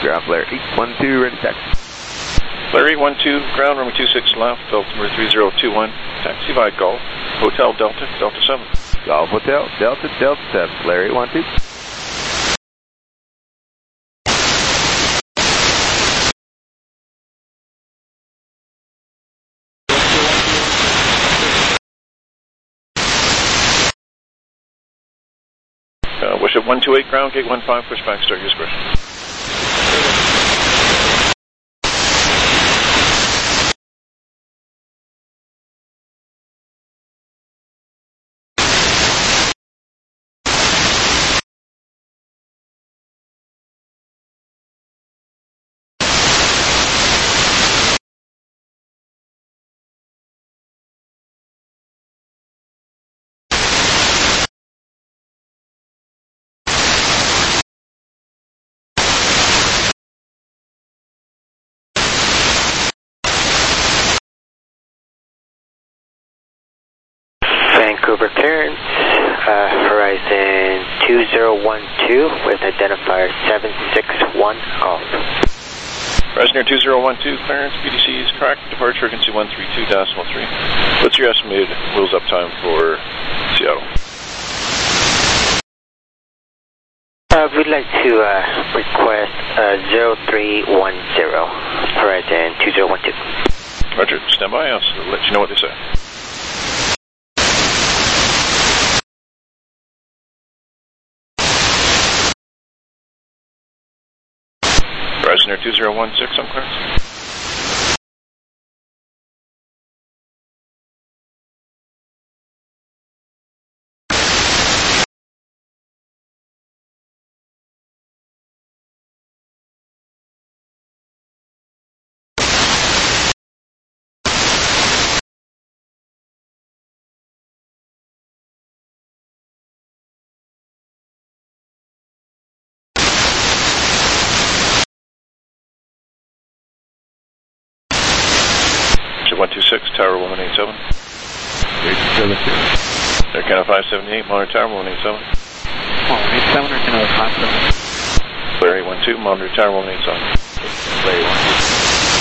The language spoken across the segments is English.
Ground Flare 812, ready taxi. Flare 812, ground runway 26 left, altimeter 3021, taxi via Golf, Hotel Delta, Delta 7. Golf Hotel, Delta, Delta 7, Flare 812. Wish at 128, ground, gate 15, pushback, start your discretion. Vancouver clearance, Horizon 2012 with identifier 761 Golf. Horizon 2012, clearance, PDC is correct, departure frequency 132.3. What's your estimated wheels up time for Seattle? We'd like to request 0310, Horizon 2012. Roger, stand by, I'll let you know what they say. Horizon Air 2016 on clearance. Roger, 126, Tower 1187. Air Canada 578, monitor Tower 1187. 1187 or Canada 578? Flare 812, monitor Tower 1187. Flare 812.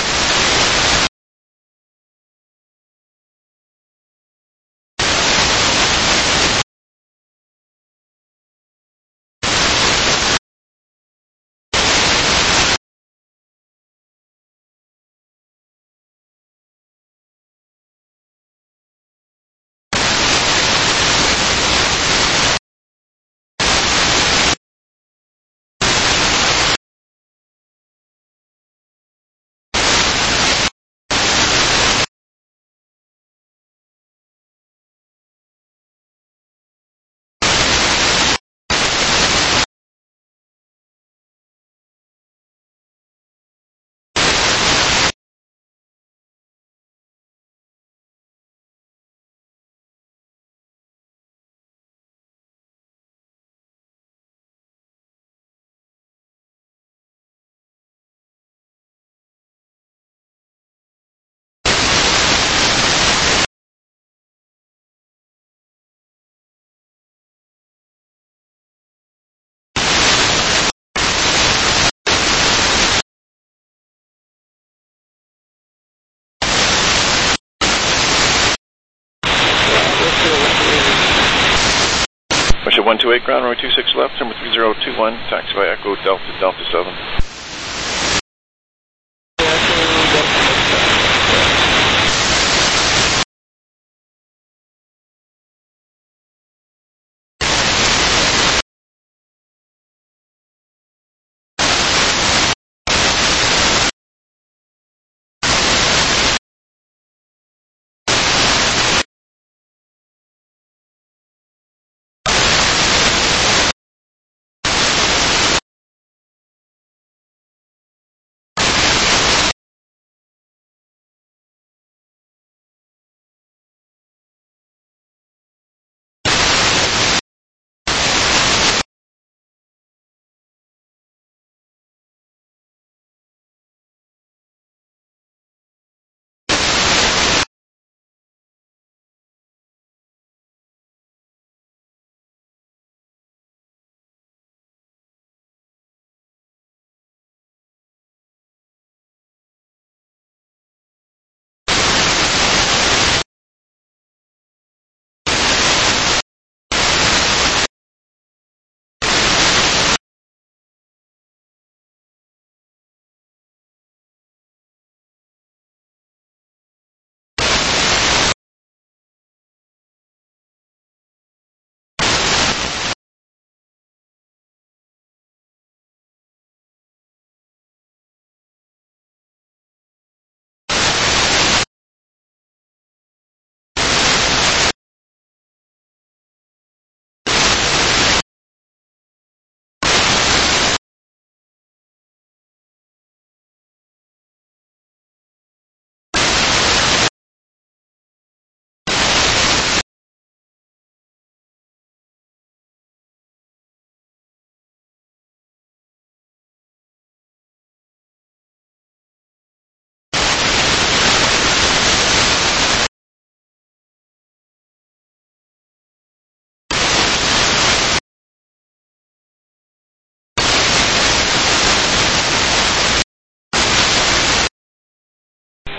Russia 128, ground runway 26 left, number 3021, taxi by Echo Delta, Delta 7.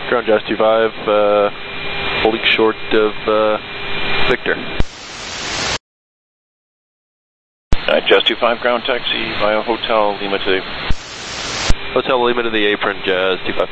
Ground Jazz 25, holding short of Victor. Jazz 25, ground taxi via Hotel Lima to the apron. Hotel Lima to the apron, Jazz 25.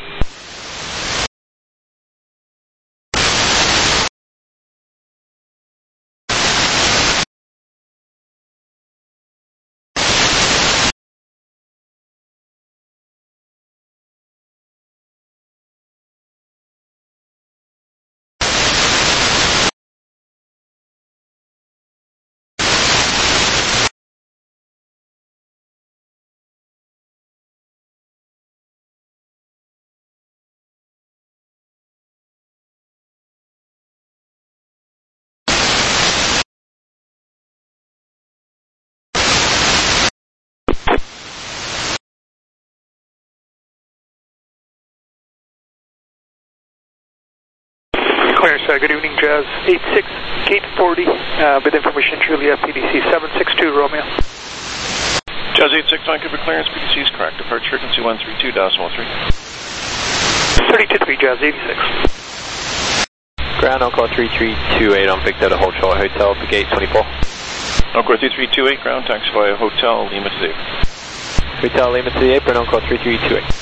Good evening, Jazz 86, gate 40, with information Julia, PDC 762 Romeo. Jazz 86, Vancouver clearance, PDC is correct. Departure frequency 132.13. 32-3, Jazz 86. Ground Encore 3328 on Victor to Hotel to gate 24. Encore 3328, ground taxi via Hotel Lima to the apron. Hotel Lima to the apron, Encore 3328.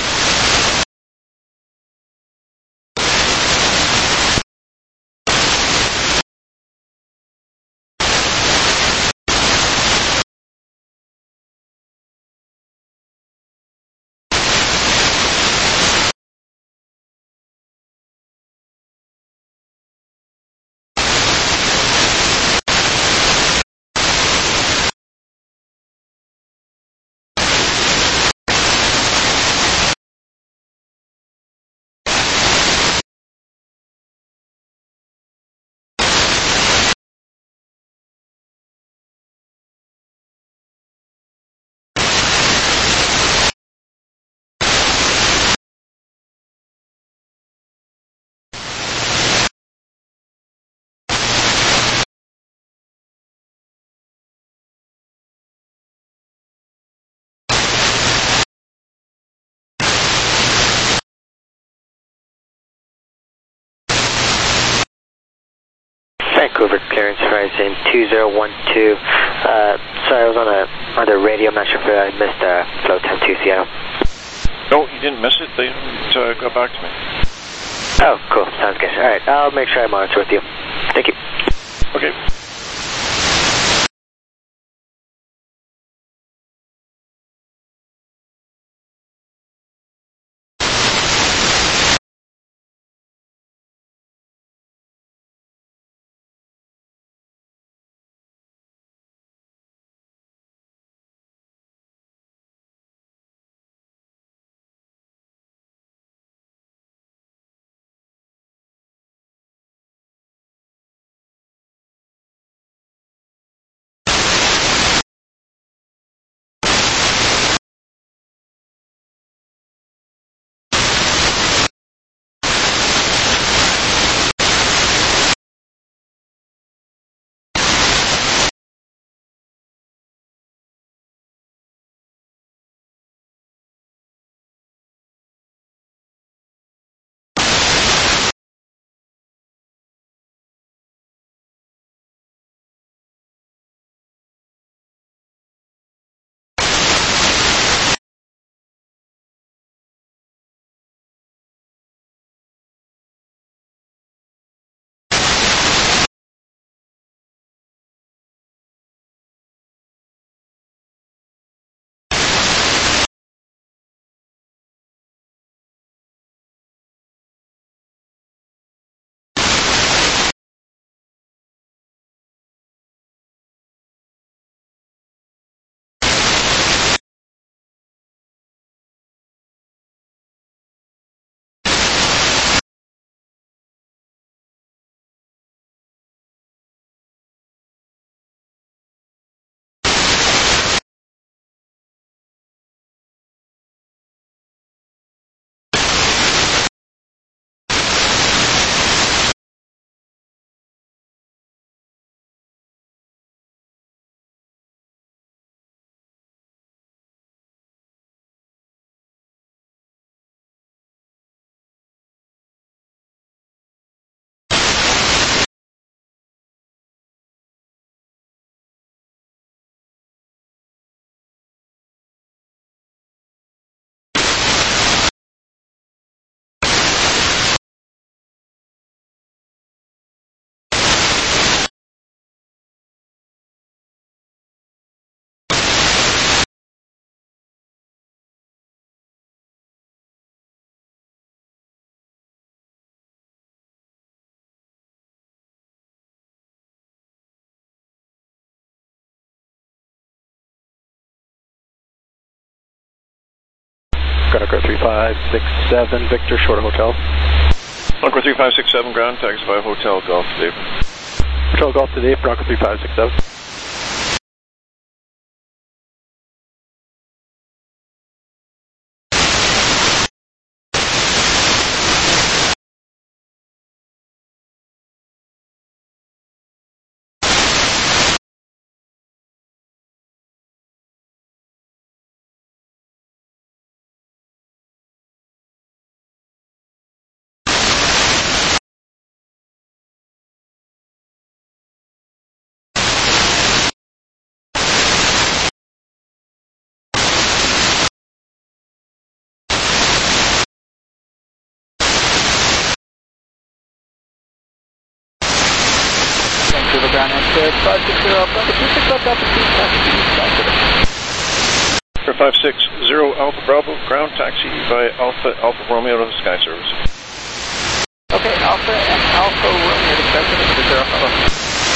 Vancouver clearance horizon 2012. Sorry, I was on the radio. I'm not sure if I missed flow time to Seattle. No, you didn't miss it. They haven't got back to me. Oh, cool. Sounds good. All right, I'll make sure I monitor with you. Thank you. Okay. Gunner 3567, Victor, short of hotel. Bronco 3567, ground, taxi by Hotel Golf to Dave. Hotel Golf to Dave, Bronco 3567. Vancouver ground answer 560 Alpha, please pick up altitude, taxi east For 560 Alpha Bravo, ground taxi by Alpha Romeo to the Sky Service. Okay, Alpha and Alpha Romeo to Sky Service, 20 Alpha.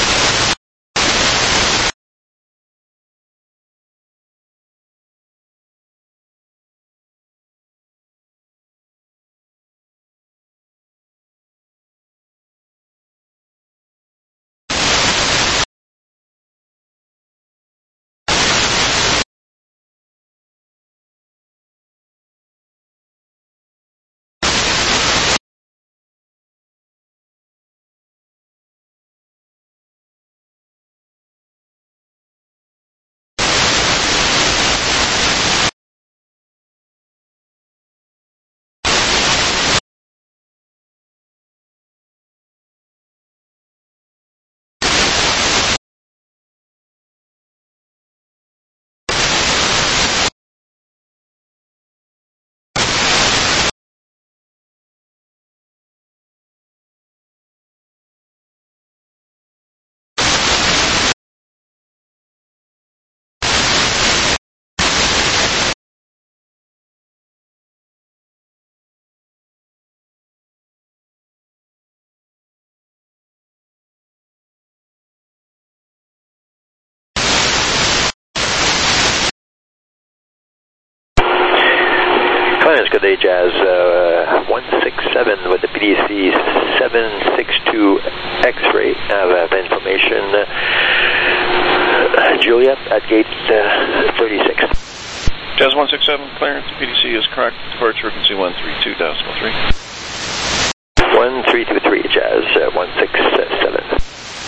Good day, Jazz 167 with the PDC 762 X-ray. I have information. Juliet at gate 36. Jazz 167, clearance, PDC is correct. Departure frequency 132.3. 1323, Jazz 167.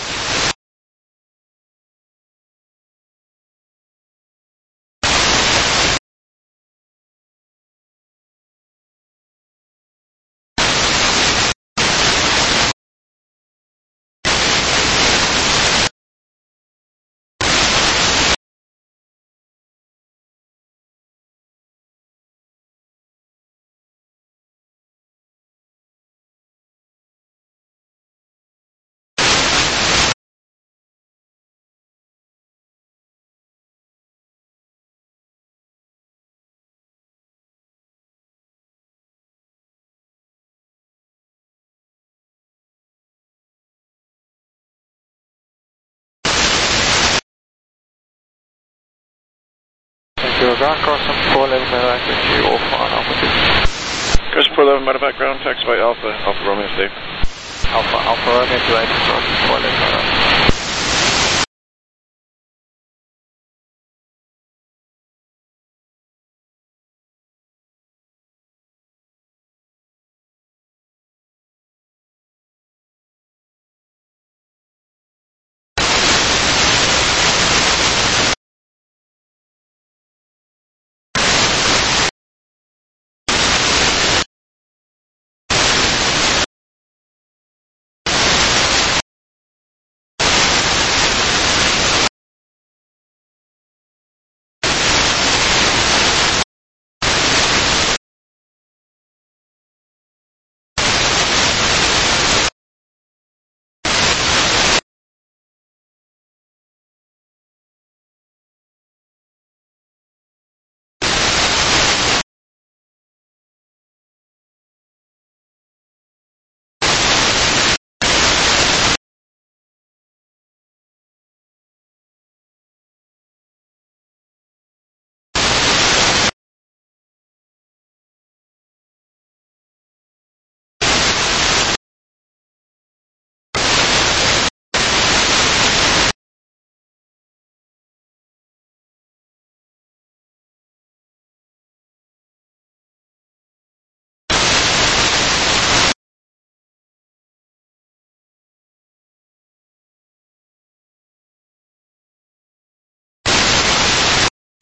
Ground crossing 411 medevac to Alpha on altitude. Crossing 411 medevac, ground taxi by Alpha Romeo to Dave. Alpha Romeo to crossing 411 medevac.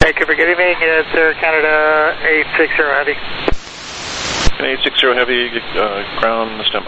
Vancouver, good evening. It's Air Canada 860 Heavy. 860 Heavy, ground standby.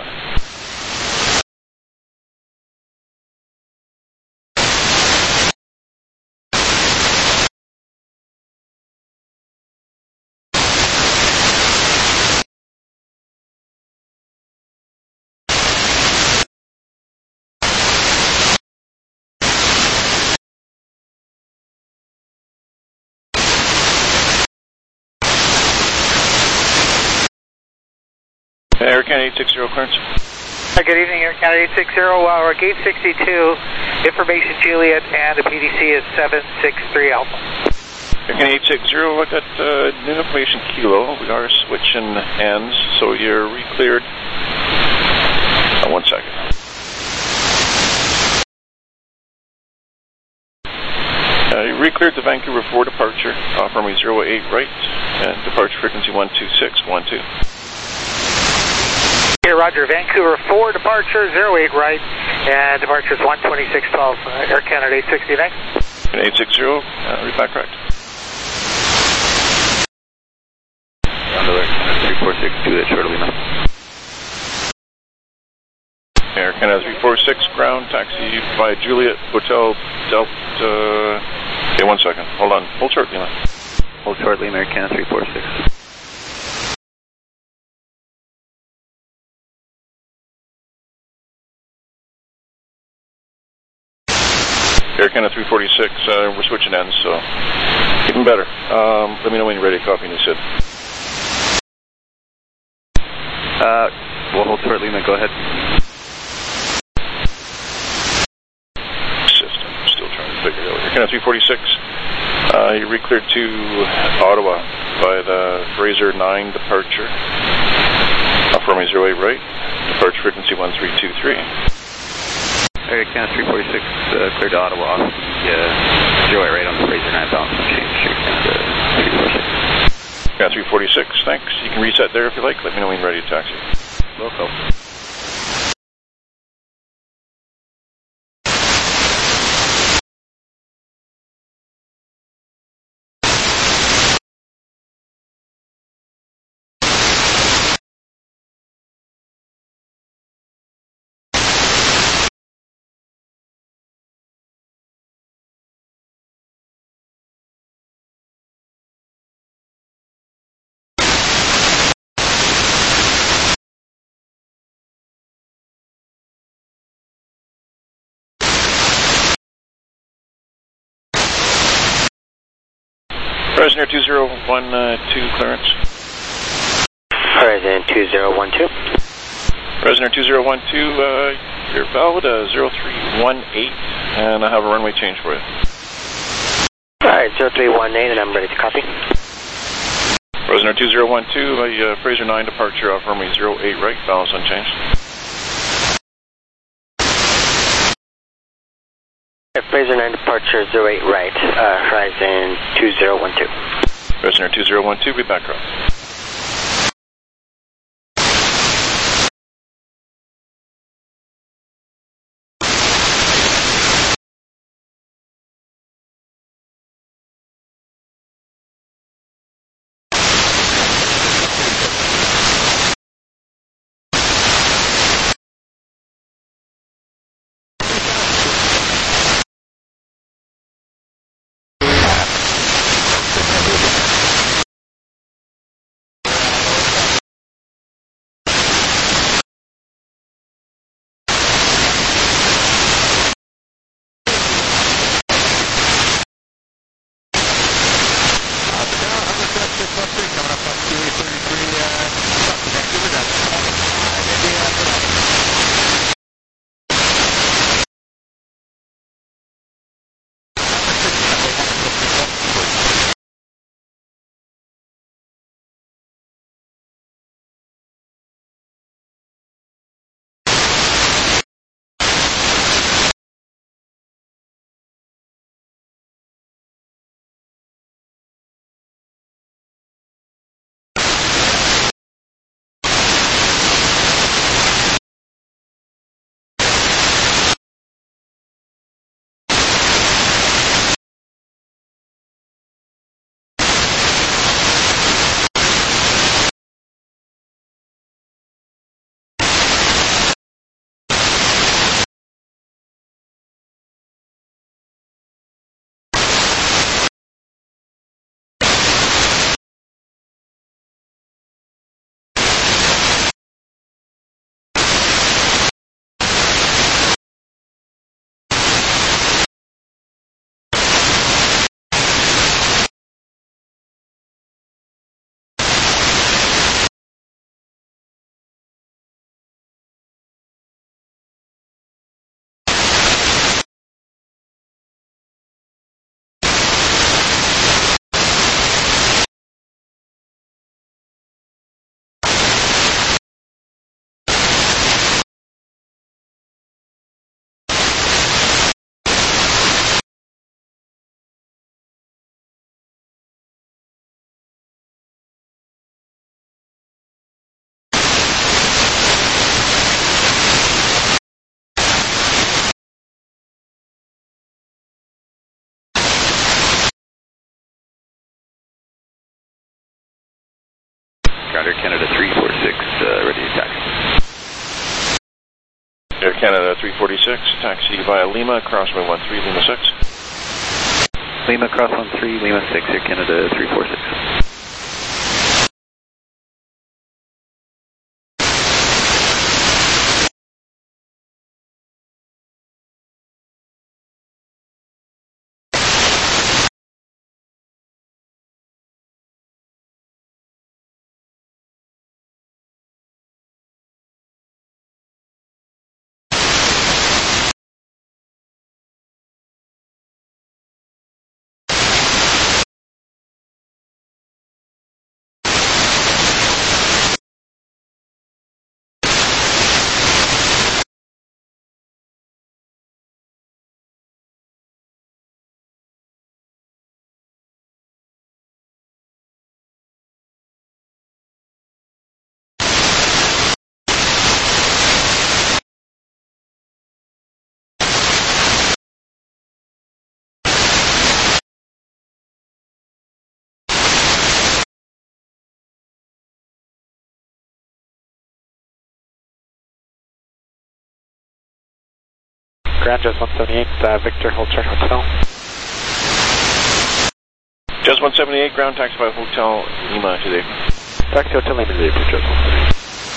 Air Canada 860 clearance. Good evening, Air Canada 860. We're at gate 62. Information Juliet, and the PDC is 763 Alpha. Air Canada 860, I got new information Kilo. We are switching ends, so you're re-cleared. 1 second. You re-cleared the Vancouver 4 departure, runway 08 right, and departure frequency 12612. Here, Roger, Vancouver 4 departure, 08 right, and departure is 12612, Air Canada 860 next. 860, repack correct. Ground alert, 3462 at Short Lima. Air Canada 346, ground, taxi via Juliet, Hotel, Delta, okay, 1 second, hold on, hold short Lima. Hold Short Lima, Air Canada 346. Air Canada 346, we're switching ends, so even better. Let me know when you're ready to copy, and you said. We'll hold Short Lima, go ahead. System, still trying to figure it out. Air Canada 346, you re-cleared to Ottawa by the Fraser 9 departure. Runway 08 right, departure frequency 1323. Air Canada 346, cleared to Ottawa, yeah, 08 right on the Fraser 9 balance change, Air Canada 346. Canada 346, thanks. You can reset there if you like. Let me know when you're ready to taxi. Local. Fresner 2012 clearance. Horizon 2012. Fresner 2012, you're valid 0318, and I have a runway change for you. Alright, 0318, and I'm ready to copy. Fresner 2012, Fraser 9 departure off runway 08 right, balance unchanged. Fraser 9 departure 08 right, Horizon 2012. Fresner 2012, be back up. ground, Air Canada 346, ready to taxi. Air Canada 346, taxi via Lima, crossway 13, Lima 6. Lima cross 13, Lima 6, Air Canada 346. Ground Jazz 178, Victor, hold chart hotel. Jazz 178, ground taxi by Hotel Lima today. Taxi Hotel Lima today, Jazz 178.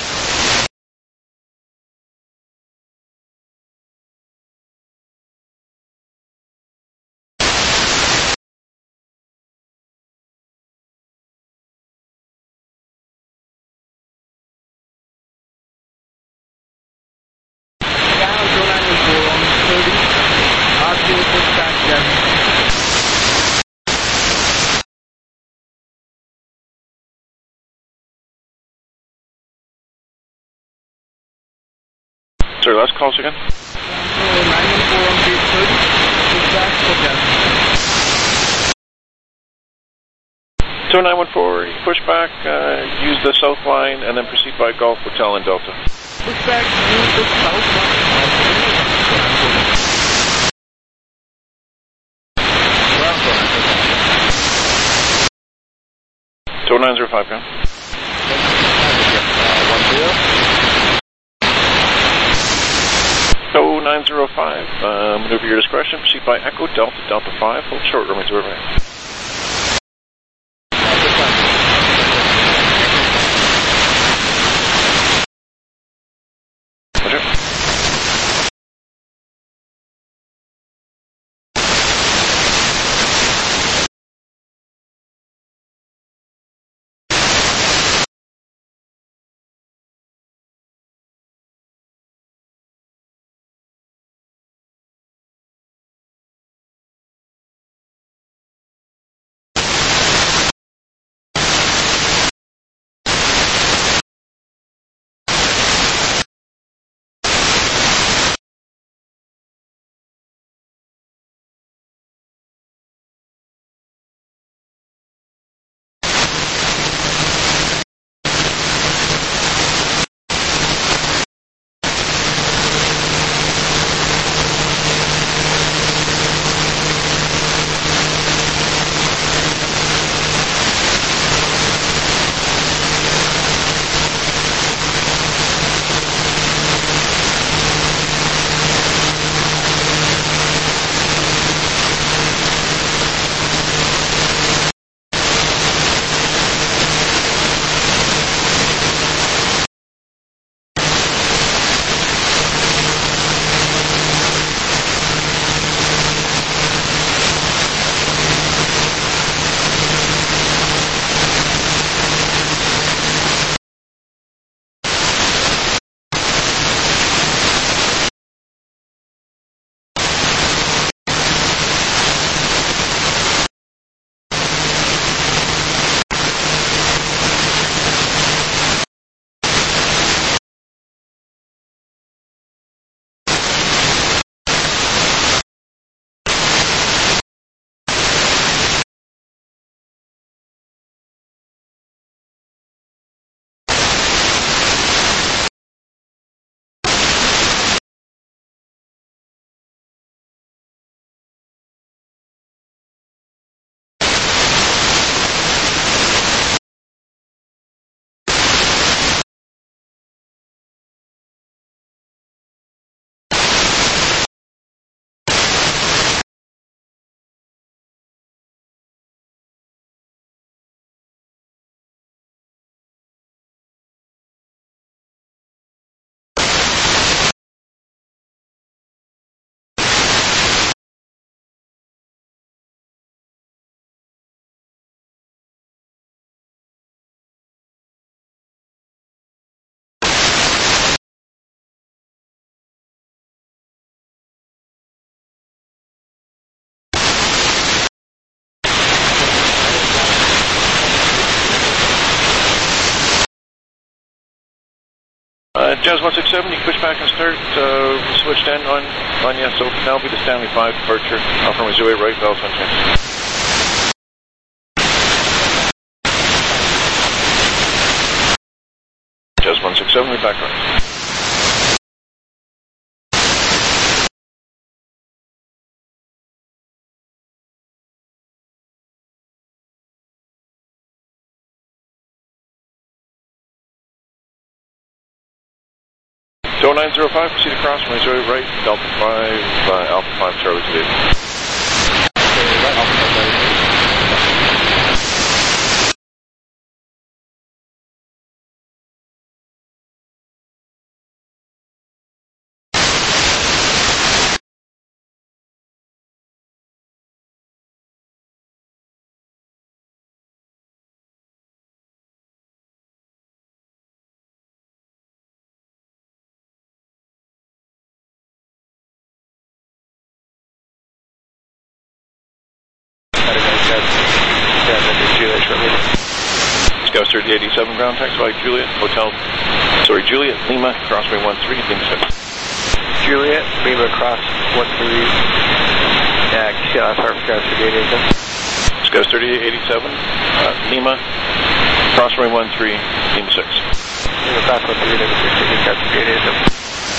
Sorry, last calls again? 914, push back, use the south line, and then proceed by Golf Hotel in Delta. Push back, use the south line. 905, ground. 905, maneuver your discretion, proceed by Echo, Delta, Delta 5, hold short, runway 0. Jazz 167, you can push back and start. Switched in on yes, so now will be the Stanley 5 departure. Alpha Romeo 08 right, valves unchanged. Jazz 167, we're back on. So 905, proceed across from 08 right, Delta 5, Alpha 5, Charlie to David. Scout 3087 ground taxi Juliet, Juliet, Lima, crossway 13, Lima 6. Juliet, Lima cross 13. Yeah, Scout 3087. Scout 3087, Lima, crossway 13, Lima 6. Lima cross 13, Lima 6, Scout 3087.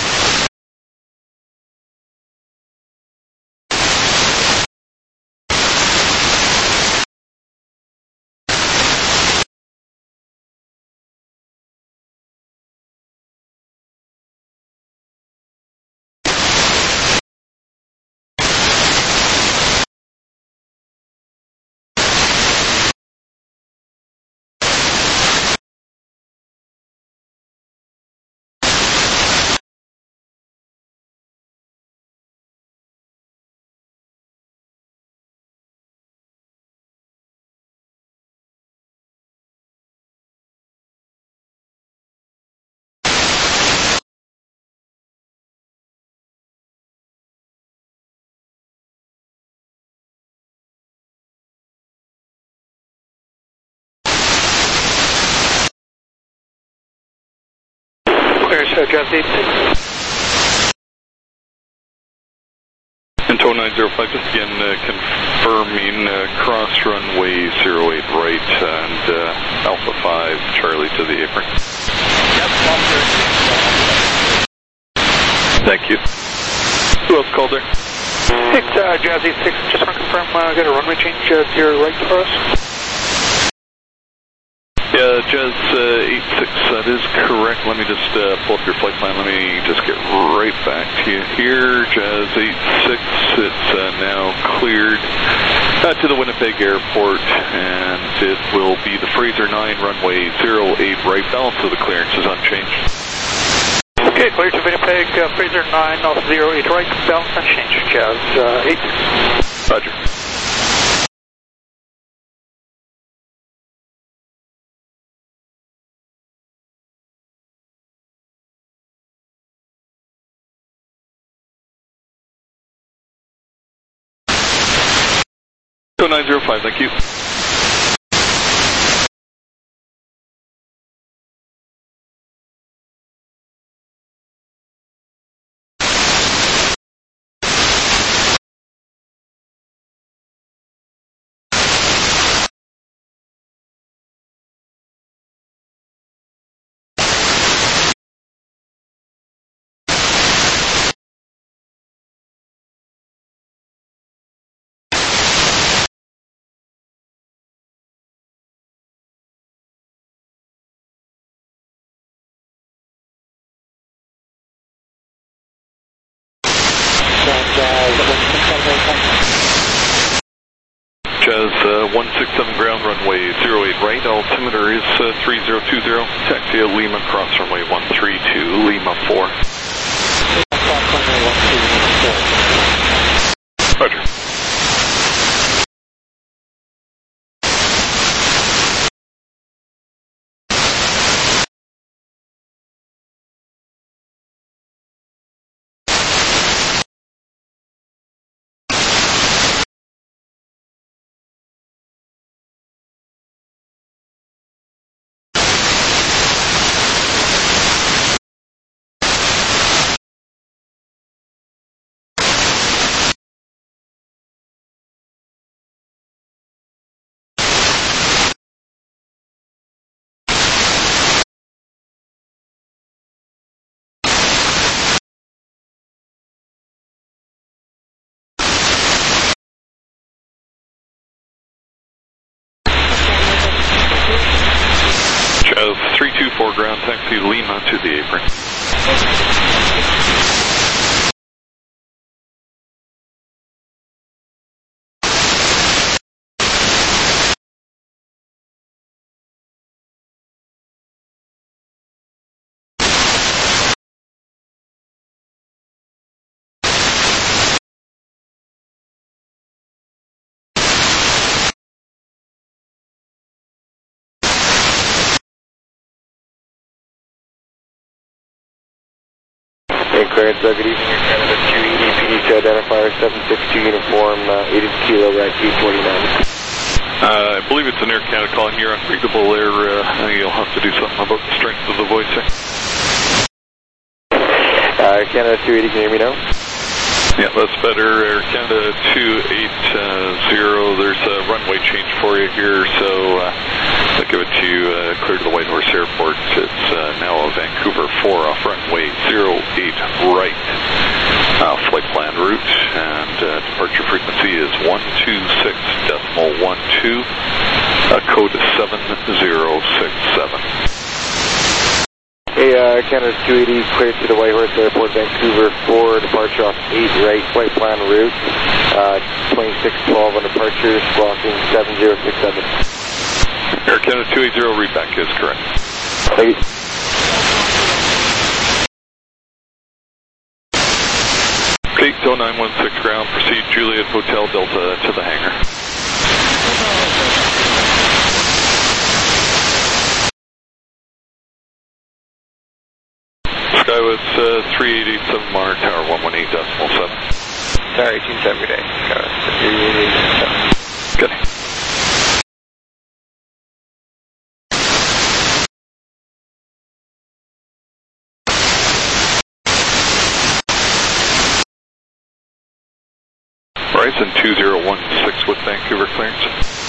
Jazz 86. Intel 905, just again confirming cross runway 08 right and Alpha 5 Charlie to the apron. Yep, Thank you. Who else called there? It's Jazz 86, just want to confirm, got a runway change 0 right for us? Yeah, Jazz 86, that is correct. Let me just pull up your flight plan. Let me just get right back to you here. Jazz 86, it's now cleared to the Winnipeg Airport, and it will be the Fraser 9 runway 08 right. Balance of the clearance is unchanged. Okay, clear to Winnipeg, Fraser 9 off 08 right, balance unchanged, Jazz 86. Roger. So 905, thank you. Jazz 167 ground runway 08 right, altimeter is 3020, taxi at Lima, cross runway 132, Lima 4. Roger. 24 ground taxi Lima to the apron. Clearance, good evening, Air Canada 280, PDC identifier 762 uniform, 80 kilo, right, 49. I believe it's an Air Canada calling here, unreadable there. You'll have to do something about the strength of the voice there. Air Canada 280, can you hear me now? Yeah, that's better. Air Canada 280, there's a runway change for you here, so I'll give it to you clear to the Whitehorse Airport. It's now a Vancouver 4 off runway 08 right. Flight plan route, and departure frequency is 126.12, code 7067. Hey, Canada 280, cleared to the Whitehorse Airport, Vancouver 4, departure off 8 right, flight plan route, 2612 on departure, squawking 7067. Air Canada 280, read back is correct. Thank you. Gate 0916 ground, proceed Juliet Hotel Delta to the hangar. Skywest 3887 Mar, Tower 118.7. Tower 187 good day. Skywest 3887. Good. Horizon 2016 with Vancouver clearance.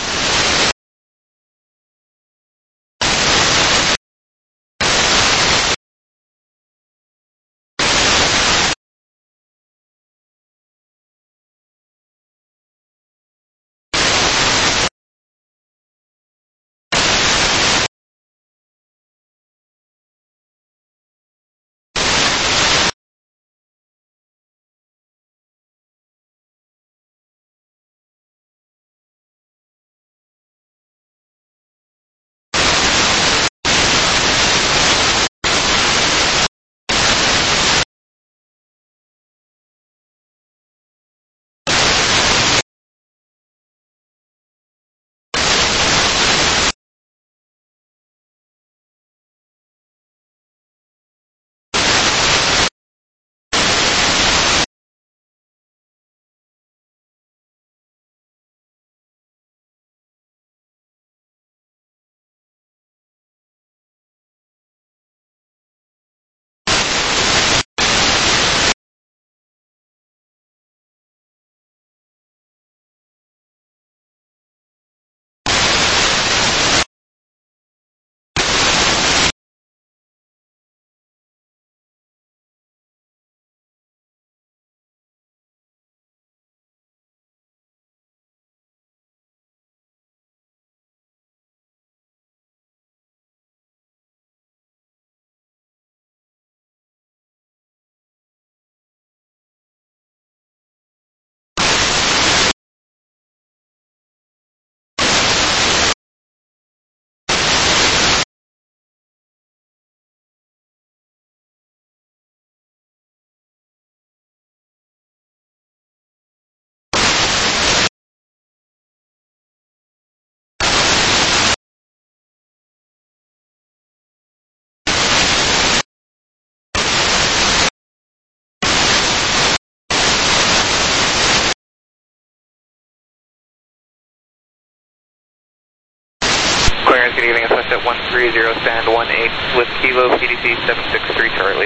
Clearance, good evening, assessed at 130, stand 18 with Kilo PDC 763 Charlie.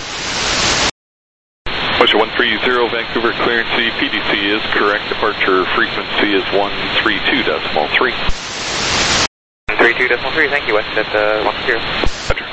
Motion 130, Vancouver clearance, the PDC is correct, departure frequency is 132.3. 132.3, thank you, West at 10. Roger.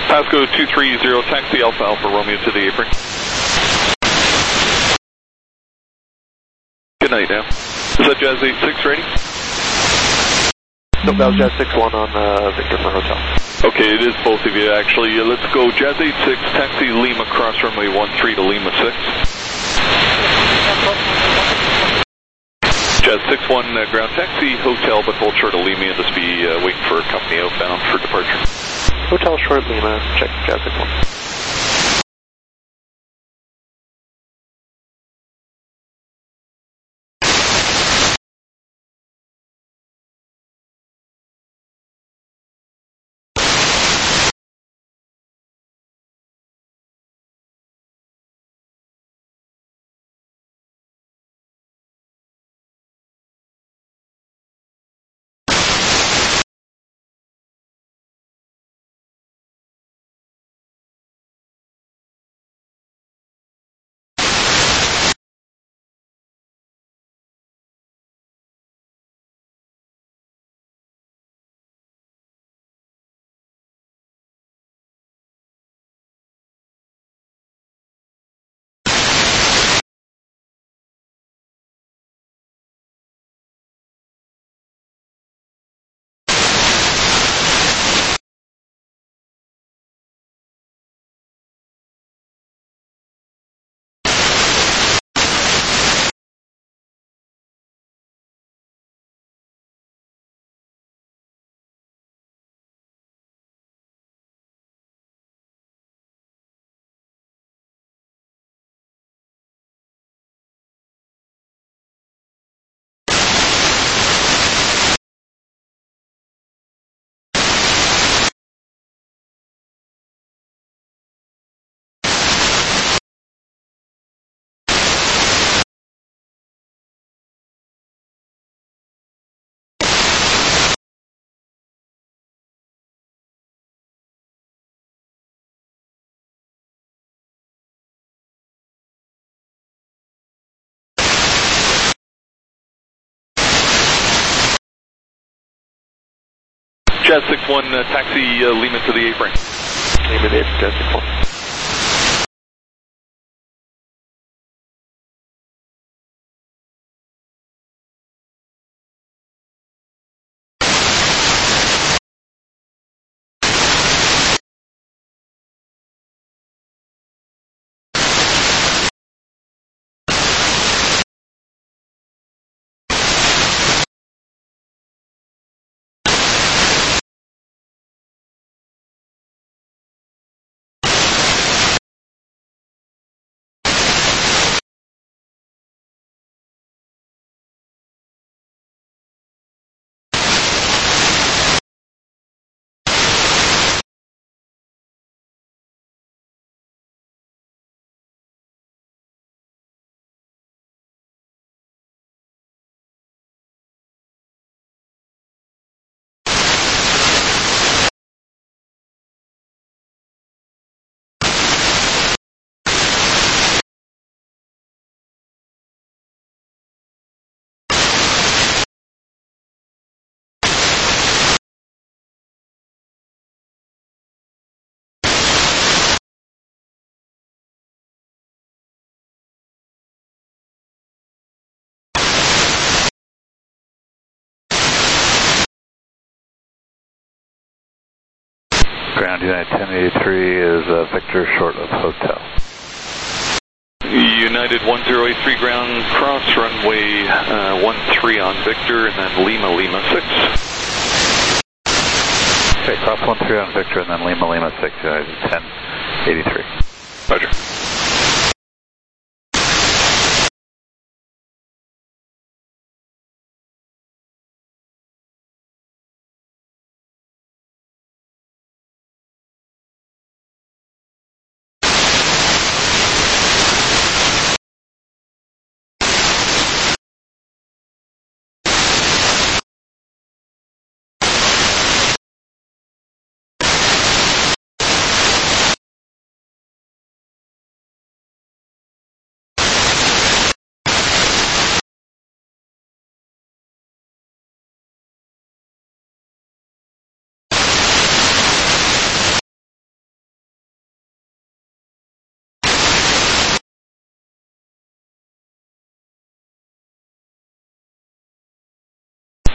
Pasco 230, taxi Alpha Alpha Romeo to the apron. Good night now. Is that Jazz 86 ready? No, that was Jazz 61 on Victor for Hotel. Okay, it is both of you actually. Let's go Jazz 86, taxi Lima cross runway 13 to Lima 6. Jazz 61 ground taxi, hotel but hold short of Lima and just be waiting for company outbound for departure. Hotel short Lima, check Jazz 61. Jazz 61, taxi Lima to the apron. Lima to the apron, Jazz 61. Ground United 1083 is Victor short of hotel. United 1083 ground cross runway 13 on Victor and then Lima Lima 6. Okay, cross 13 on Victor and then Lima Lima 6, United 1083. Roger.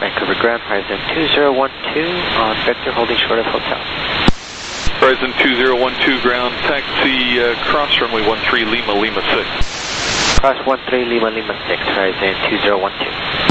Vancouver Ground, Horizon 2012 on vector holding short of hotel. Horizon 2012 ground, taxi cross runway 13 Lima, Lima 6. Cross 13 Lima, Lima 6, Horizon 2012.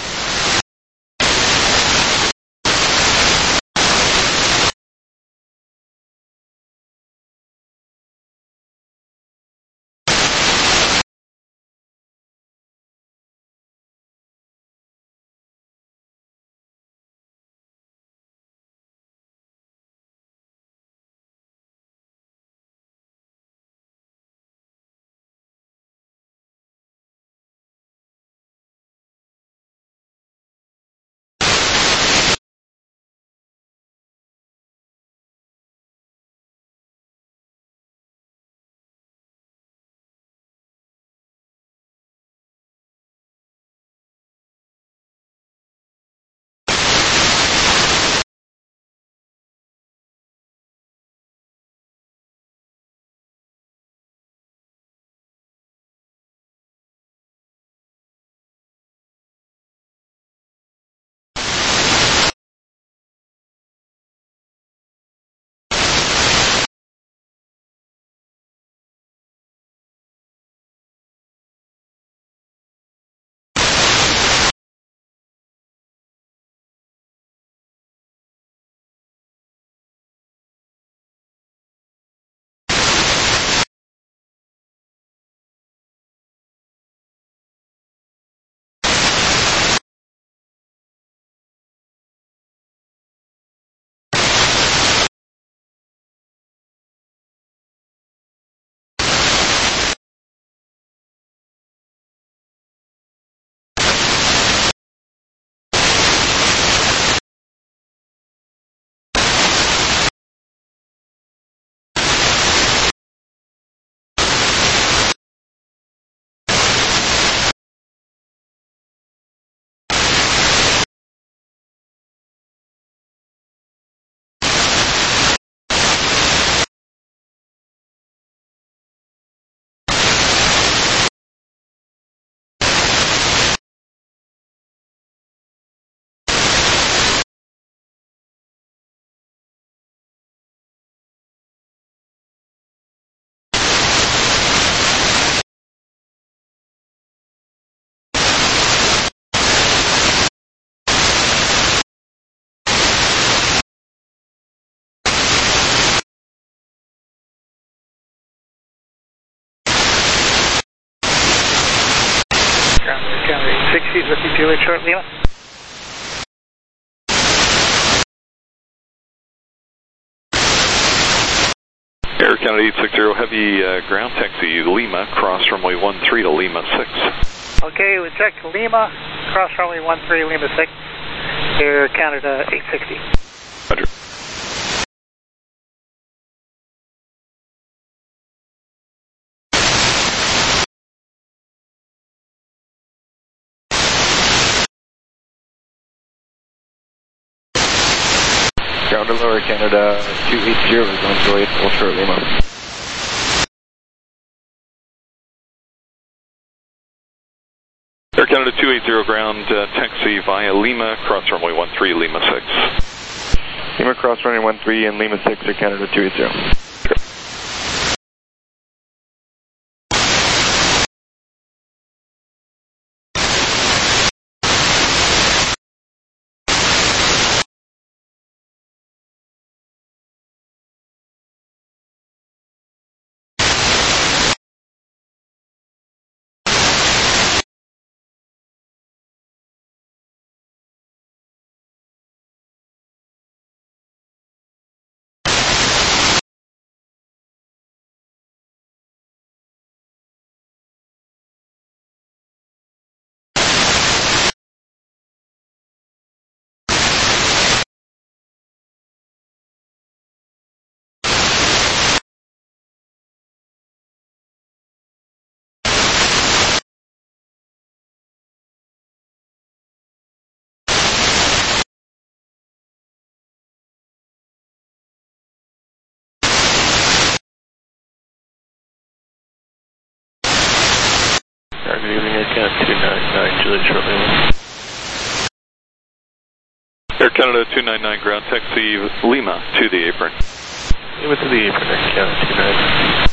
Ground 60s with you, Juliet Short Lima. Air Canada 860 Heavy ground taxi Lima, cross runway 13 to Lima 6. Okay, we check Lima, cross runway 13 Lima 6, Air Canada 860. Roger. Ground to Lower Canada 280 is on Juliet Full Short Lima. Air Canada 280 ground taxi via Lima, cross runway 13 Lima 6. Lima cross runway 13 and Lima 6 Air Canada 280. Good evening, Air Canada 299 Juliet Short Lima. Air Canada 299 ground taxi Lima to the apron. Lima to the apron, Air Canada 299.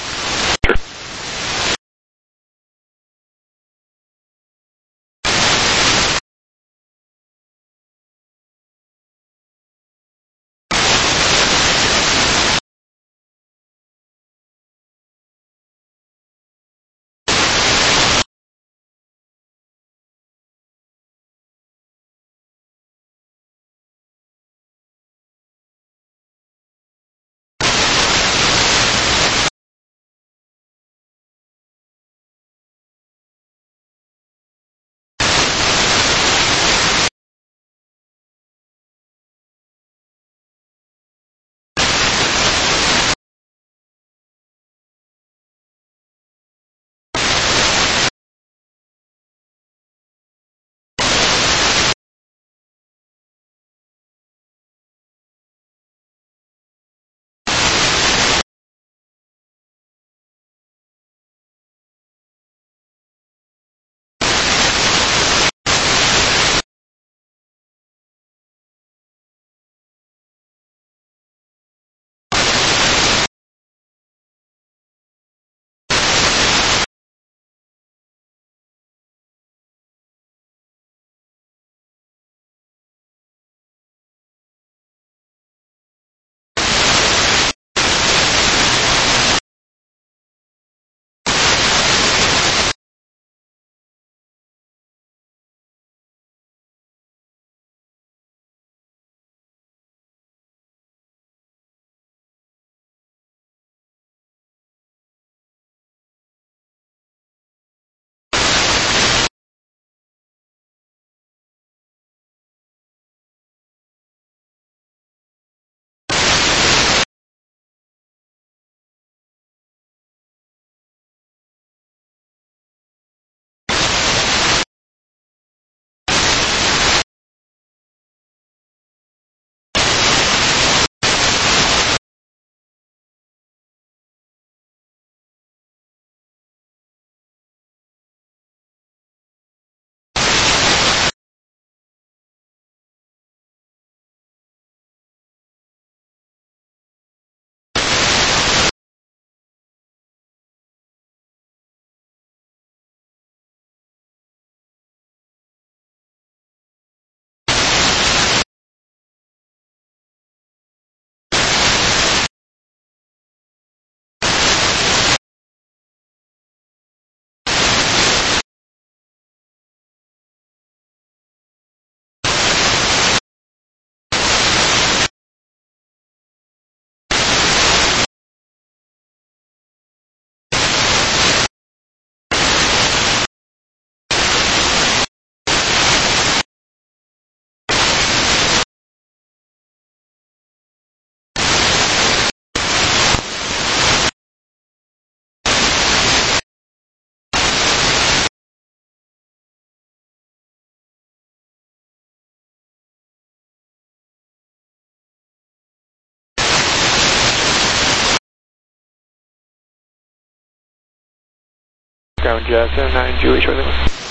Ground Jazz 79 Julie shortly.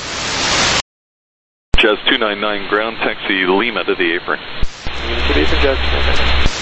Jazz 299 ground taxi Lima to the apron. Lima to the apron, Jazz 299.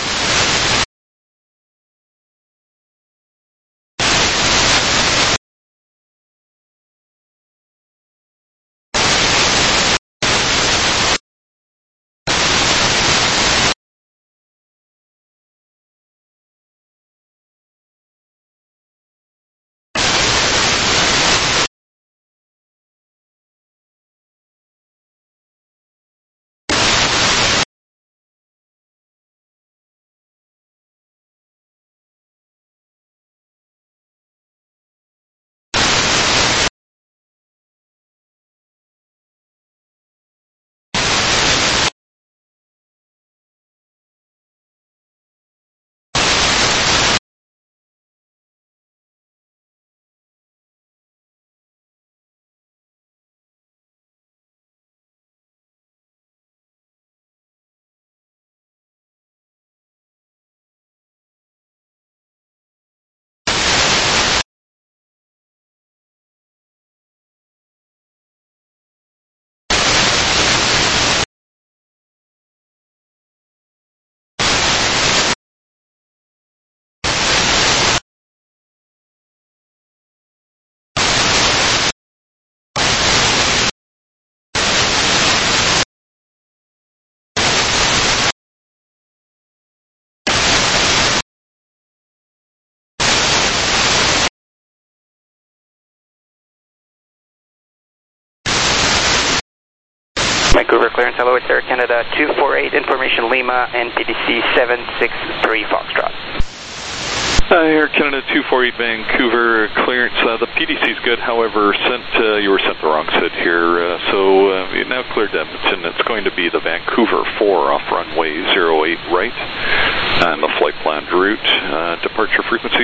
Vancouver clearance, hello, it's Air Canada 248, information Lima, and PDC 763 Foxtrot. Air Canada 248 Vancouver clearance. The PDC is good, however, you were sent the wrong SID here, so you now cleared Edmonton. It's going to be the Vancouver 4 off runway 08 right, and the flight planned route. Departure frequency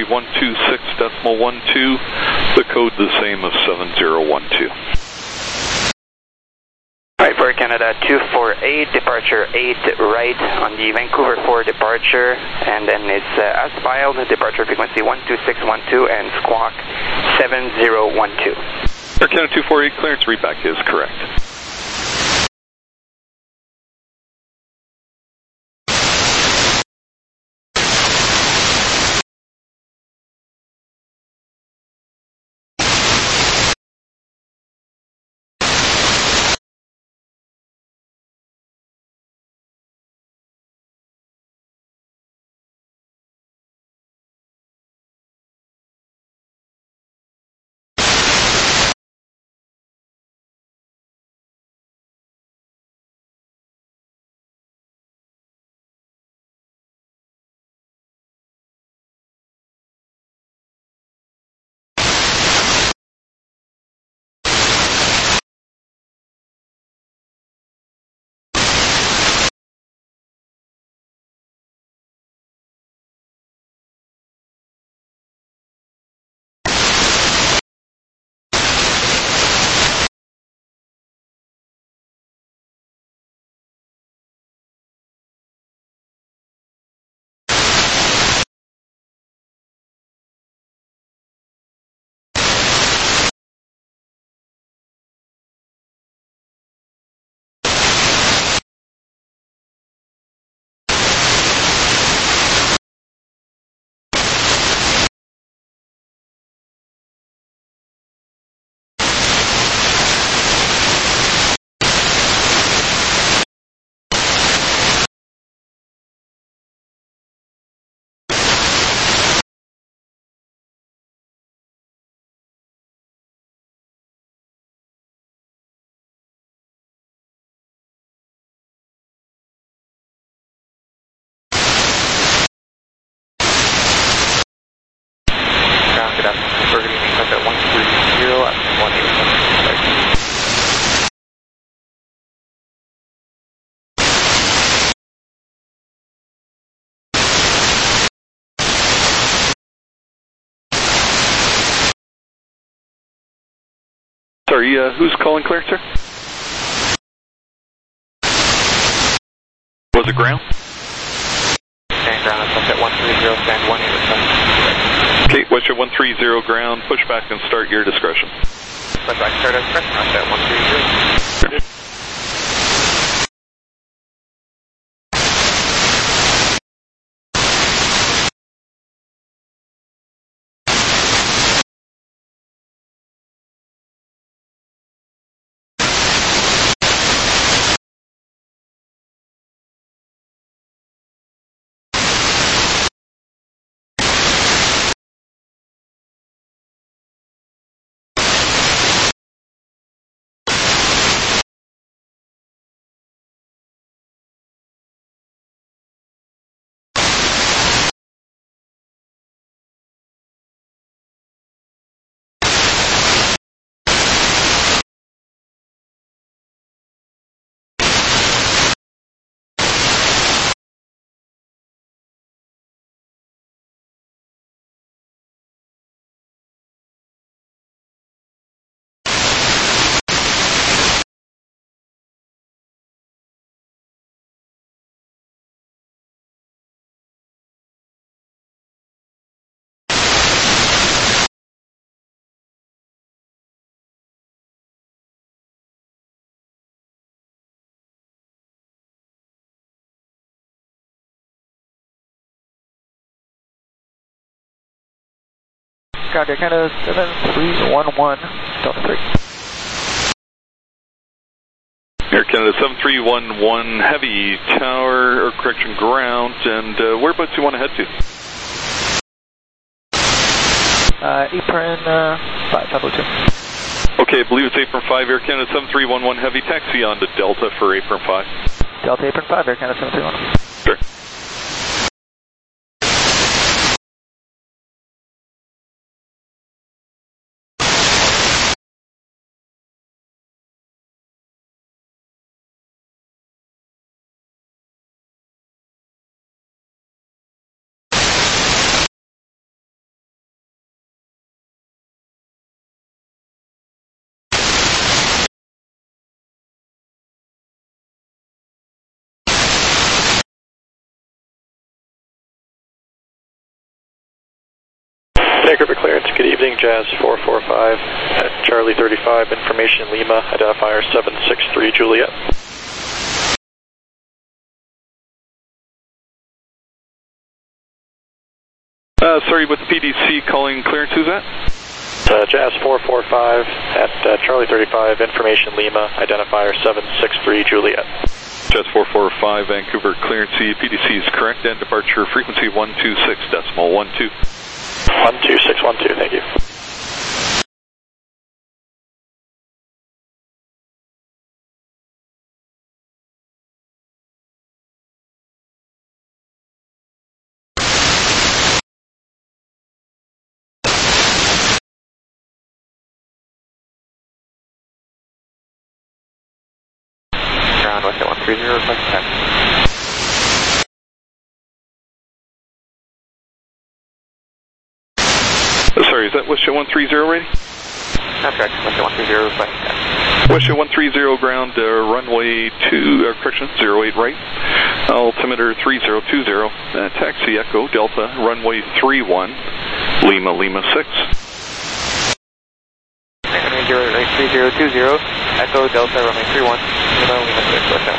126.12, the code the same as 7012. Alright, for Canada 248, departure 8 right on the Vancouver 4 departure, and then it's as filed, departure frequency 12612 and squawk 7012. Air Canada 248 clearance, readback is correct. Sorry, who's calling clearance, sir? Was it ground? Stand ground, that's at 130, stand 1 Okay, what's your 130 ground, push back and start your discretion. Push back, start at discretion, that's at 130. Roger, Canada 7311, Delta 3. Air Canada 7311, heavy tower, or correction, ground, and whereabouts do you want to head to? Apron 5502. Okay, I believe it's Apron 5, Air Canada 7311 Heavy, taxi on to Delta for Apron 5. Delta Apron 5, Air Canada 731. Sure. Vancouver clearance, good evening, Jazz 445 at Charlie 35, information Lima, identifier 763 Juliet. Sorry, with the PDC calling clearance, who's that? Jazz 445 at Charlie 35, information Lima, identifier 763 Juliet. Jazz 445, Vancouver clearance, PDC is correct, and departure frequency 126.12. 12612, thank you. Ground west at 130, request 10. Sorry, is that WestJet 130 ready? That's correct, WestJet 130, request 10. WestJet 130 ground, runway 08 right, altimeter 3020, taxi Echo Delta, runway 31, Lima 6. 3020, Echo Delta, runway 31, Lima 6, WestJet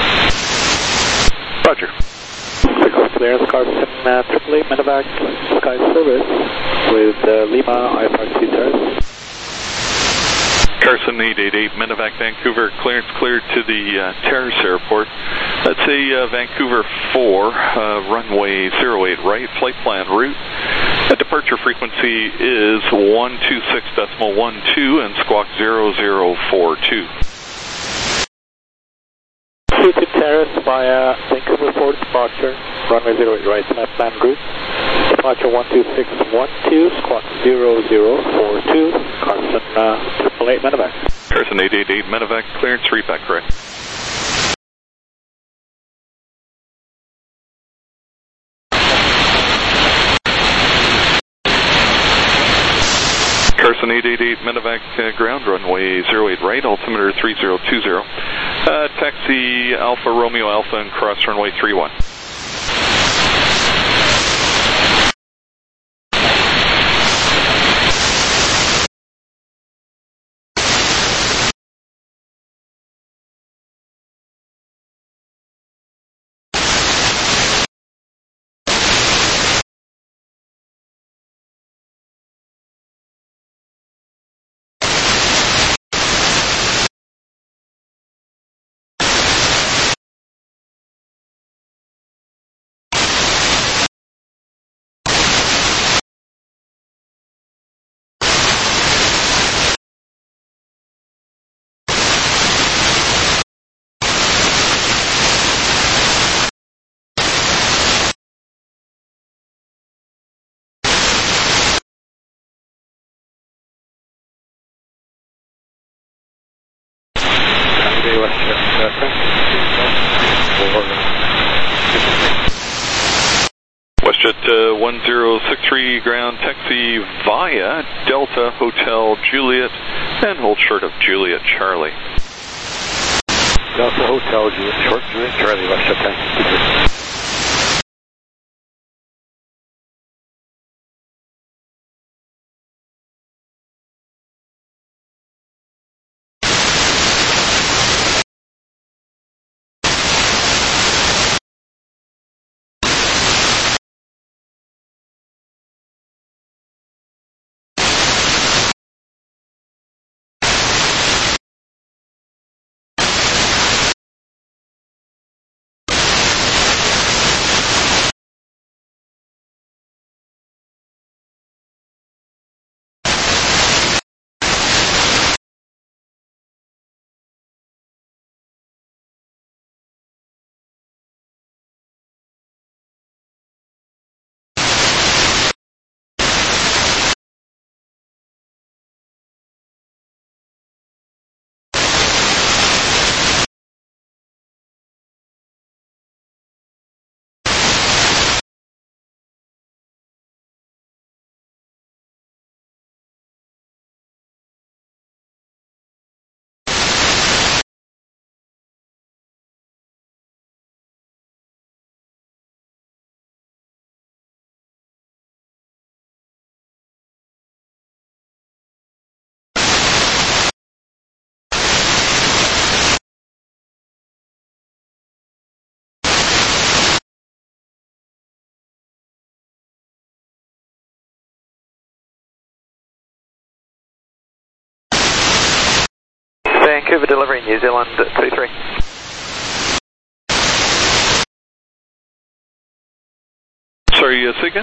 130. Roger. Clearance, Carson, AAA Medevac Sky Service with Lima IFR 2 Terrace. Carson 888 Medevac Vancouver, clearance cleared to the Terrace Airport. That's a Vancouver 4, runway 08 right, flight plan route. Departure frequency is 126.12 and squawk 0042. To Terrace via Vancouver 4 departure, runway 08 right, flight plan route. Departure 12612, squawk 0042, Carson, AAA Medevac. Carson 888 Medevac, clearance, repack correct. Carson 888 Medevac ground, runway 08 right, altimeter 3020. Taxi Alpha Romeo Alpha and cross runway 31. WestJet 1063 ground, taxi via Delta Hotel Juliet and hold short of Juliet Charlie. Delta Hotel Juliet short Juliet Charlie, WestJet 1063. Vancouver delivery, New Zealand 23. Sorry, say again?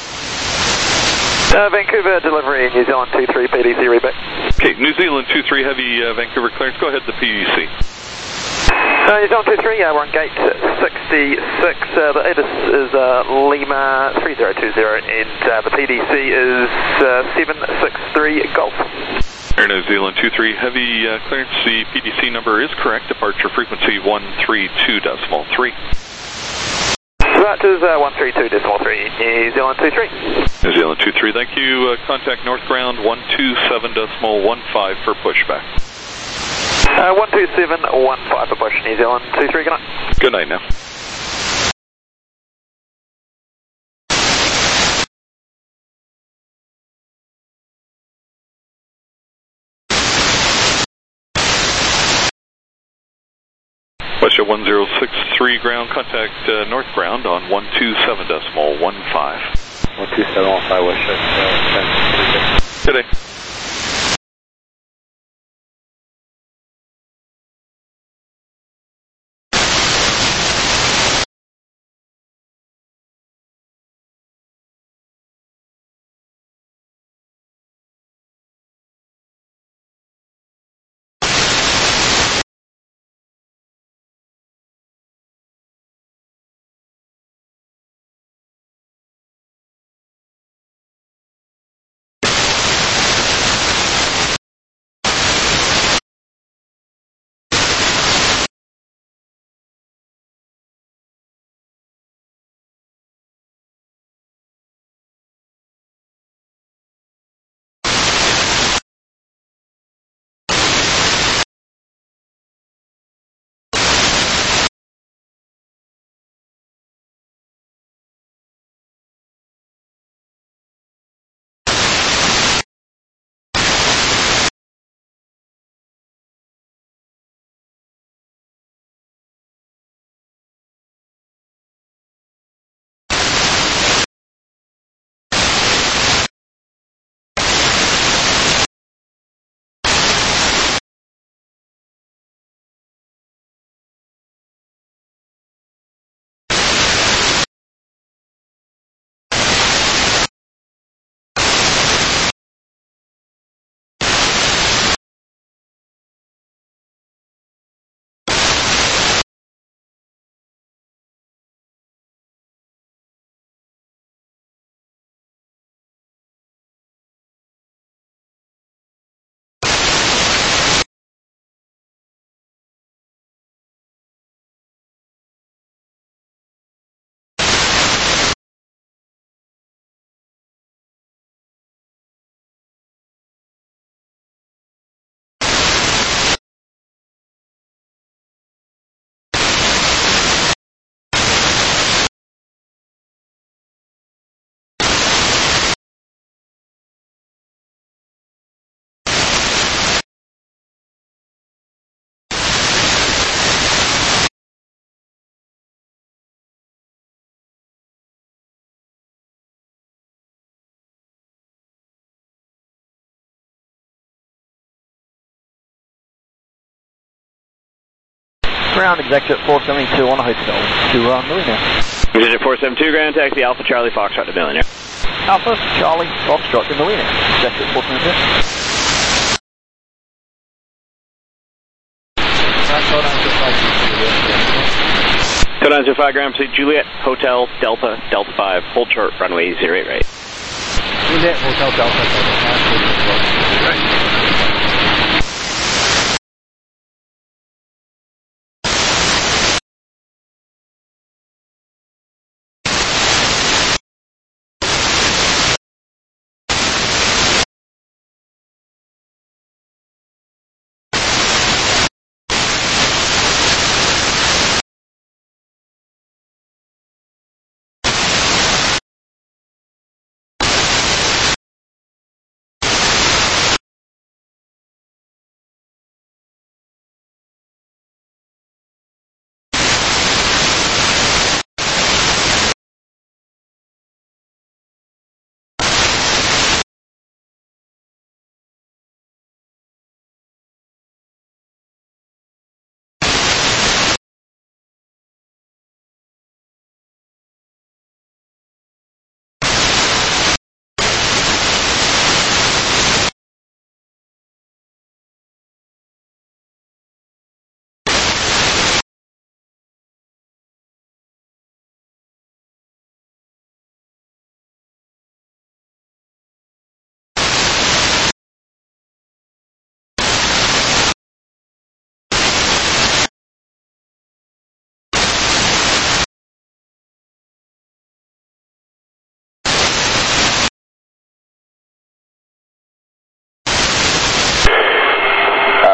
Vancouver delivery, New Zealand 23, PDC reback. Okay, New Zealand 23, heavy Vancouver clearance. Go ahead, the PDC. New Zealand 23, we're on gate 66. The ATIS is Lima 3020, and the PDC is 763 Golf. Air New Zealand 23, heavy clearance. The PDC number is correct. Departure frequency 132.3. That is 132.3, New Zealand 23. New Zealand 23, thank you. Contact North Ground 127.15 for pushback. 127.15 for push, New Zealand 23, good night. Good night now. Westjet 1063 ground, contact North Ground on 127.15. 127.15 Westjet. Good day. Ground, executive 472 on a hotel to Millionaire. Executive 472 ground, taxi Alpha Charlie Foxtrot to Millionaire. Alpha Charlie Foxtrot to Millionaire. Executive 472. Code 905 ground, proceed Juliet, Hotel, Delta, Delta 5, hold short, runway 08 right. Juliet, Hotel, Delta, Delta 5, right.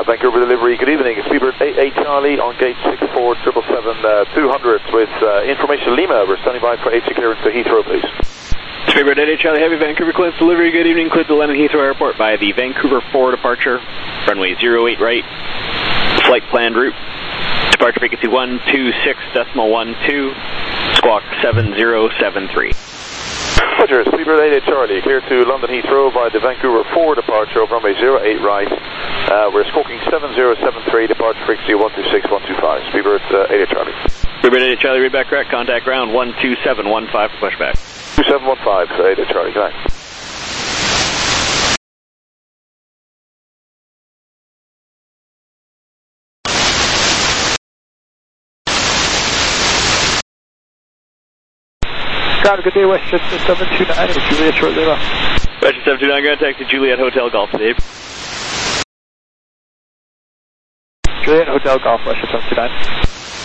Vancouver delivery, good evening. Speedbird 88 Charlie on gate 64 777 200 with information Lima. We're standing by for AC clearance to Heathrow, please. Speedbird 88 Charlie Heavy, Vancouver clearance delivery, good evening. Cleared to land at Heathrow Airport by the Vancouver 4 departure, runway 08 right, flight planned route. Departure frequency 126.12, squawk 7073. Roger, Speedbird 88 Charlie, clear to London Heathrow by the Vancouver 4 departure of runway 08 right. We're squawking 7073, departure frequency 126.125. Speedbird 88 Charlie. Speedbird 88 Charlie, read back correct, contact ground 12715 for pushback. 2715, 88 Charlie, good night. Good day, Westchester 729, Juliet short Lima. Westchester 729, going to taxi Juliet Hotel Golf, Dave. Juliet Hotel Golf, Westchester 729.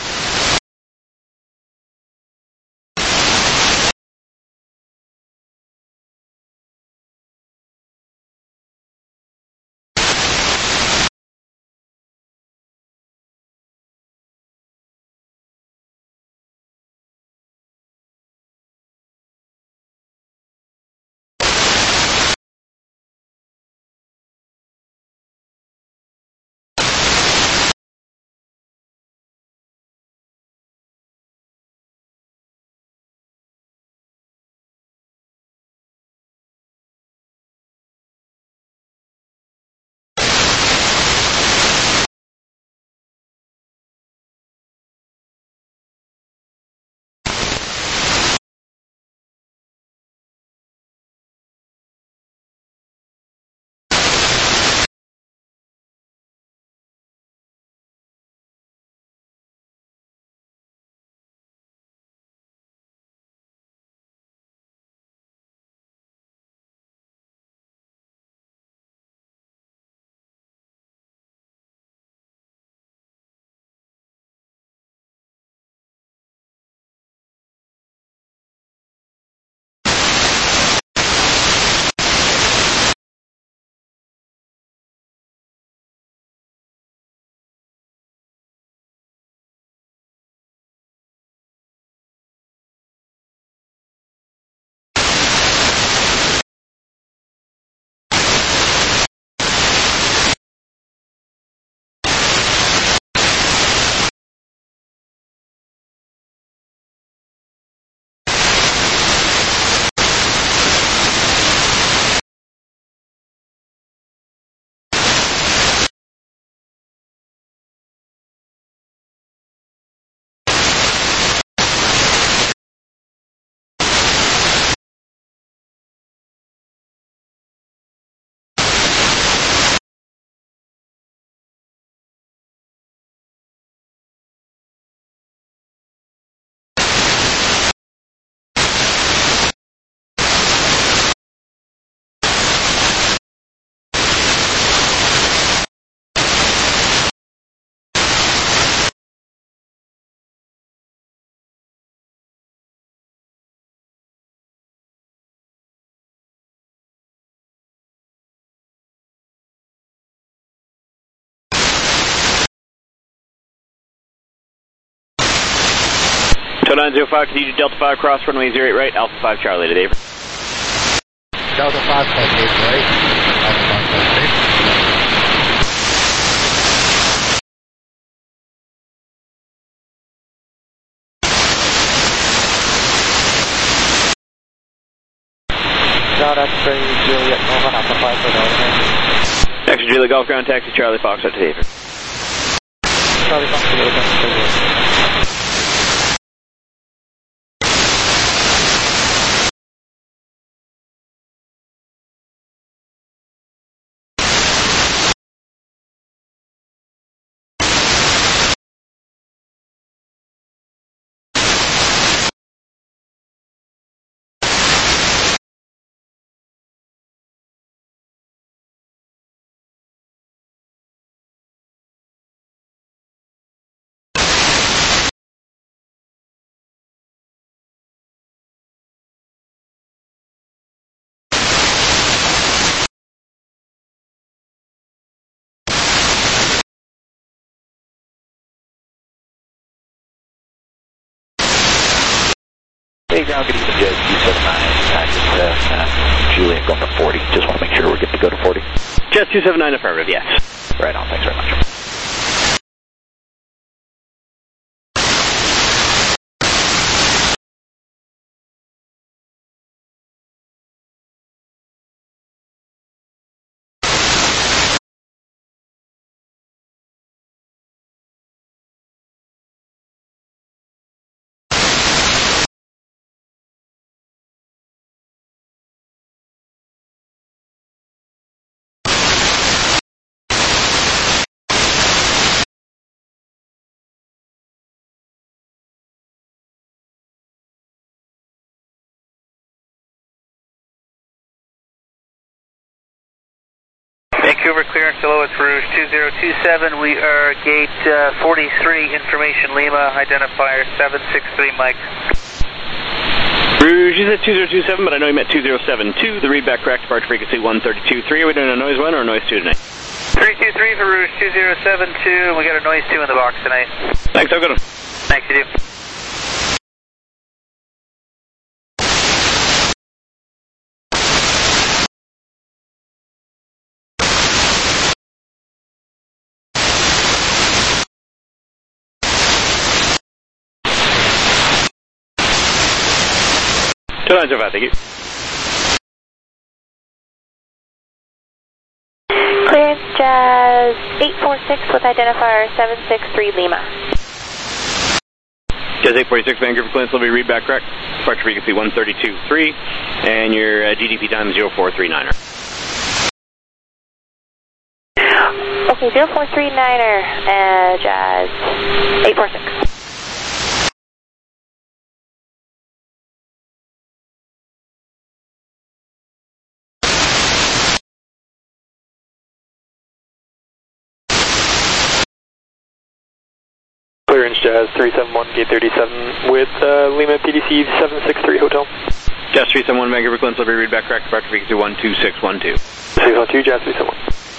So 905, continue to Delta 5, cross runway 08 right, Alpha 5 Charlie to Dave. Delta 5, cross 8 right, Alpha 5 cross 8. Ground X-ray, Juliet Norman, Alpha 5 for Norman. X-ray Juliet Golf Ground Taxi Charlie Fox to Dave. Charlie Fox to Dave. Hey, ground, good evening, Jazz 279. Juliet going to 40. Just want to make sure we're good to go to 40. Jazz 279, affirmative, yes. Right on, thanks very much. Vancouver clearance to Lowest Rouge 2027. We are gate 43, information Lima, identifier 763 Mike. Rouge, you said 2027, but I know you meant 2072. The readback correct, departure frequency 132.3. Are we doing a noise 1 or a noise 2 tonight? 323 for Rouge 2072. We got a noise 2 in the box tonight. Thanks, have a good one. Thanks, you do. Thank you. Clearance Jazz 846 with identifier 763 Lima. Jazz 846, Vancouver clearance, will be readback correct. Departure frequency 132.3, and your GDP time is 0439er. Okay, 0439er, Jazz 846. Clearance Jazz 371, gate 37 with Lima PDC 763 Hotel. Jazz 371, Vancouver clearance, will be readback correct. Departure frequency 12612. 612, Jazz 371.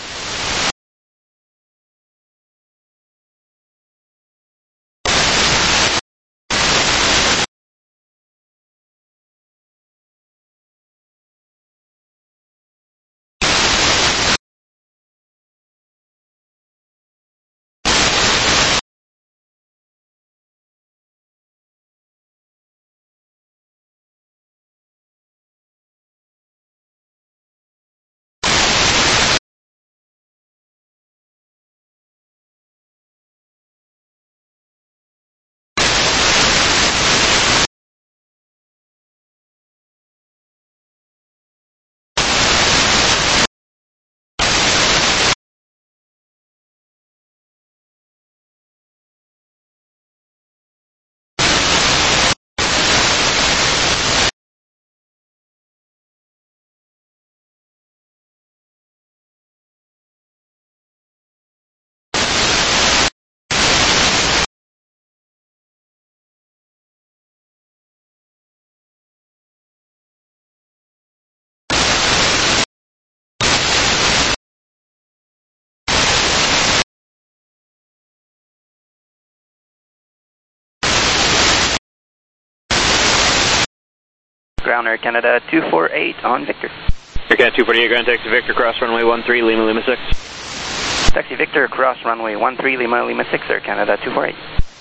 Ground Air Canada 248 on Victor. Air Canada 248, ground taxi Victor, cross runway 13, Lima, Lima 6. Taxi Victor, cross runway 13, Lima, Lima 6, Air Canada 248.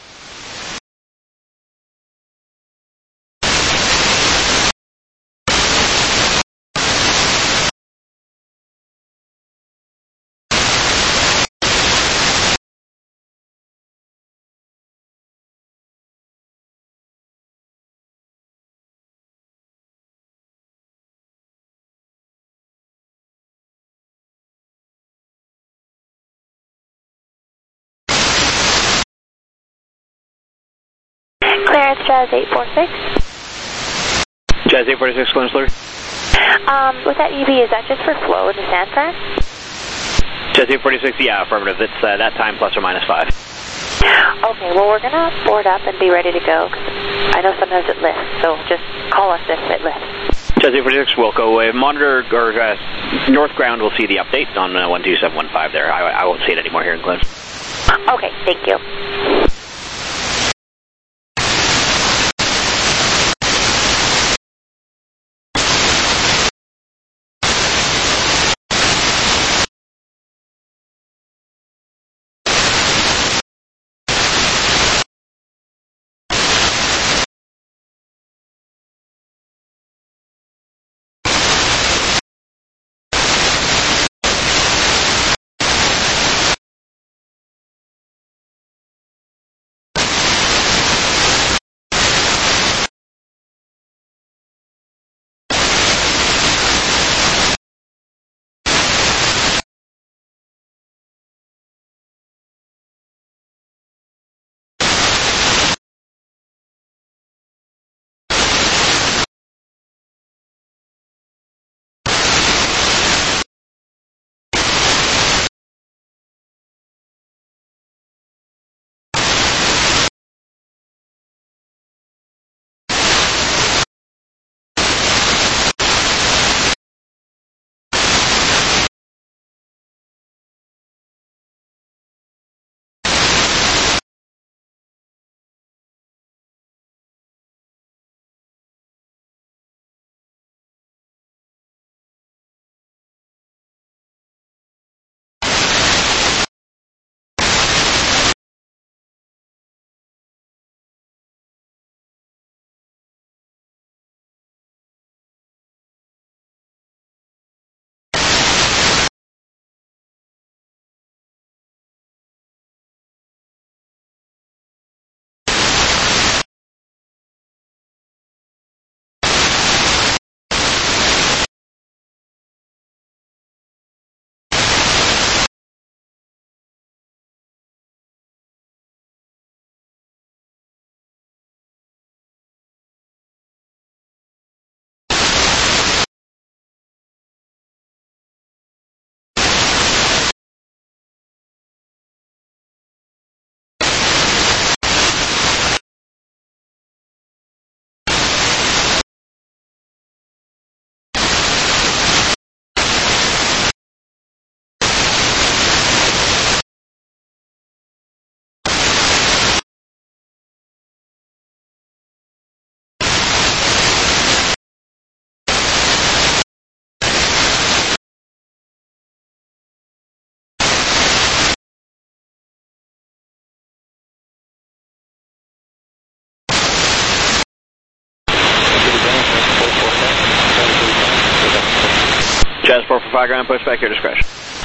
Clearance Jazz 846. Jazz 846, clearance Larry. With that EV, is that just for flow into San Fran? Jazz 846, yeah, affirmative. It's that time plus or minus 5. Okay, well, we're going to board up and be ready to go. I know sometimes it lifts, so just call us if it lifts. Jazz 846, Wilco. Monitor, or North Ground will see the update on 12715 there. I won't see it anymore here in Glen. Okay, thank you. Jazz 4 for 5 ground, push back your discretion.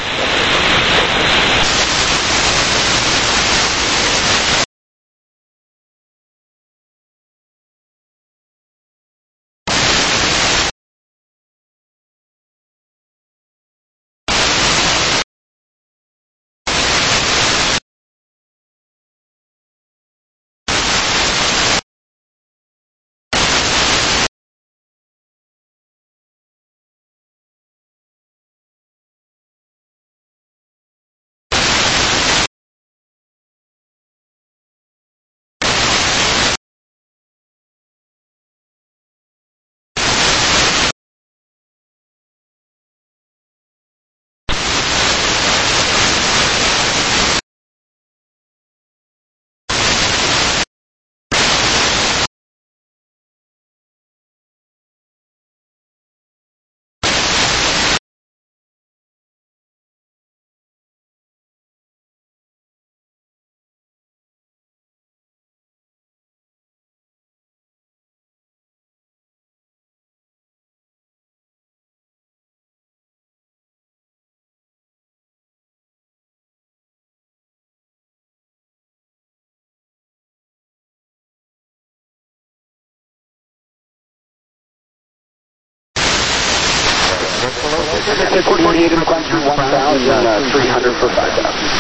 Coordinated request for 1,300 for 5,000.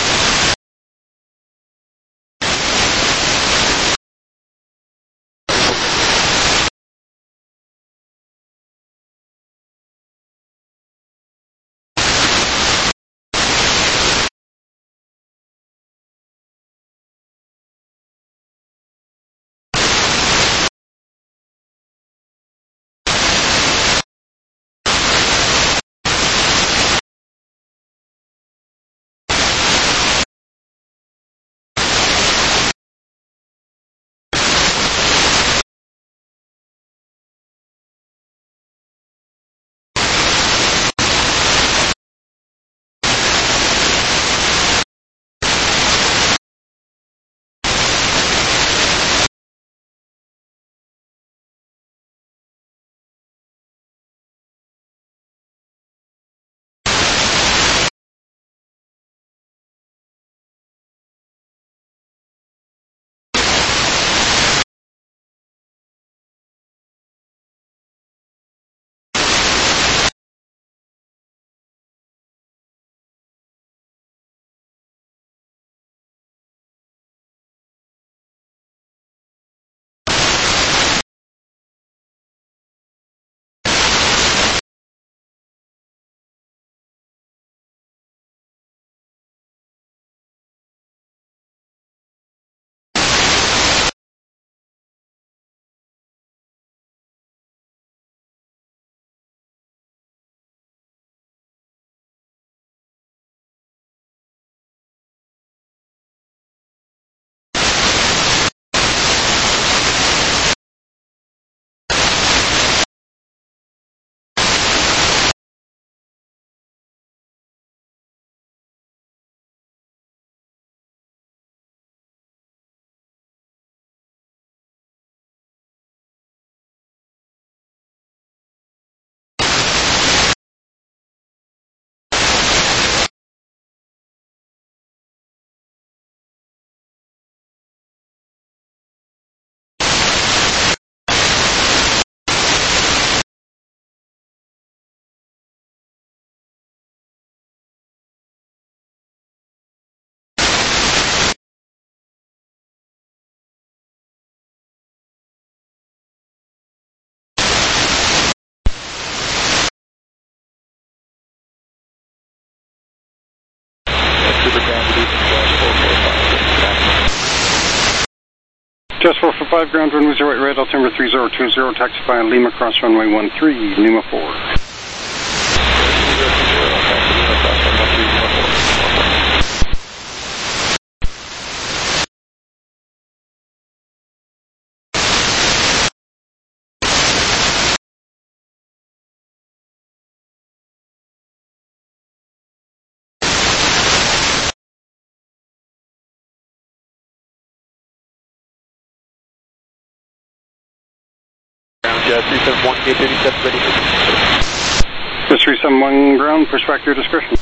Just 4 for 5 ground, runway 08 right, altimeter 3020, taxi by Lima, cross runway 13, Lima 4. Ground 371, gate 37, ready for Just 371 ground, push back to your discretion.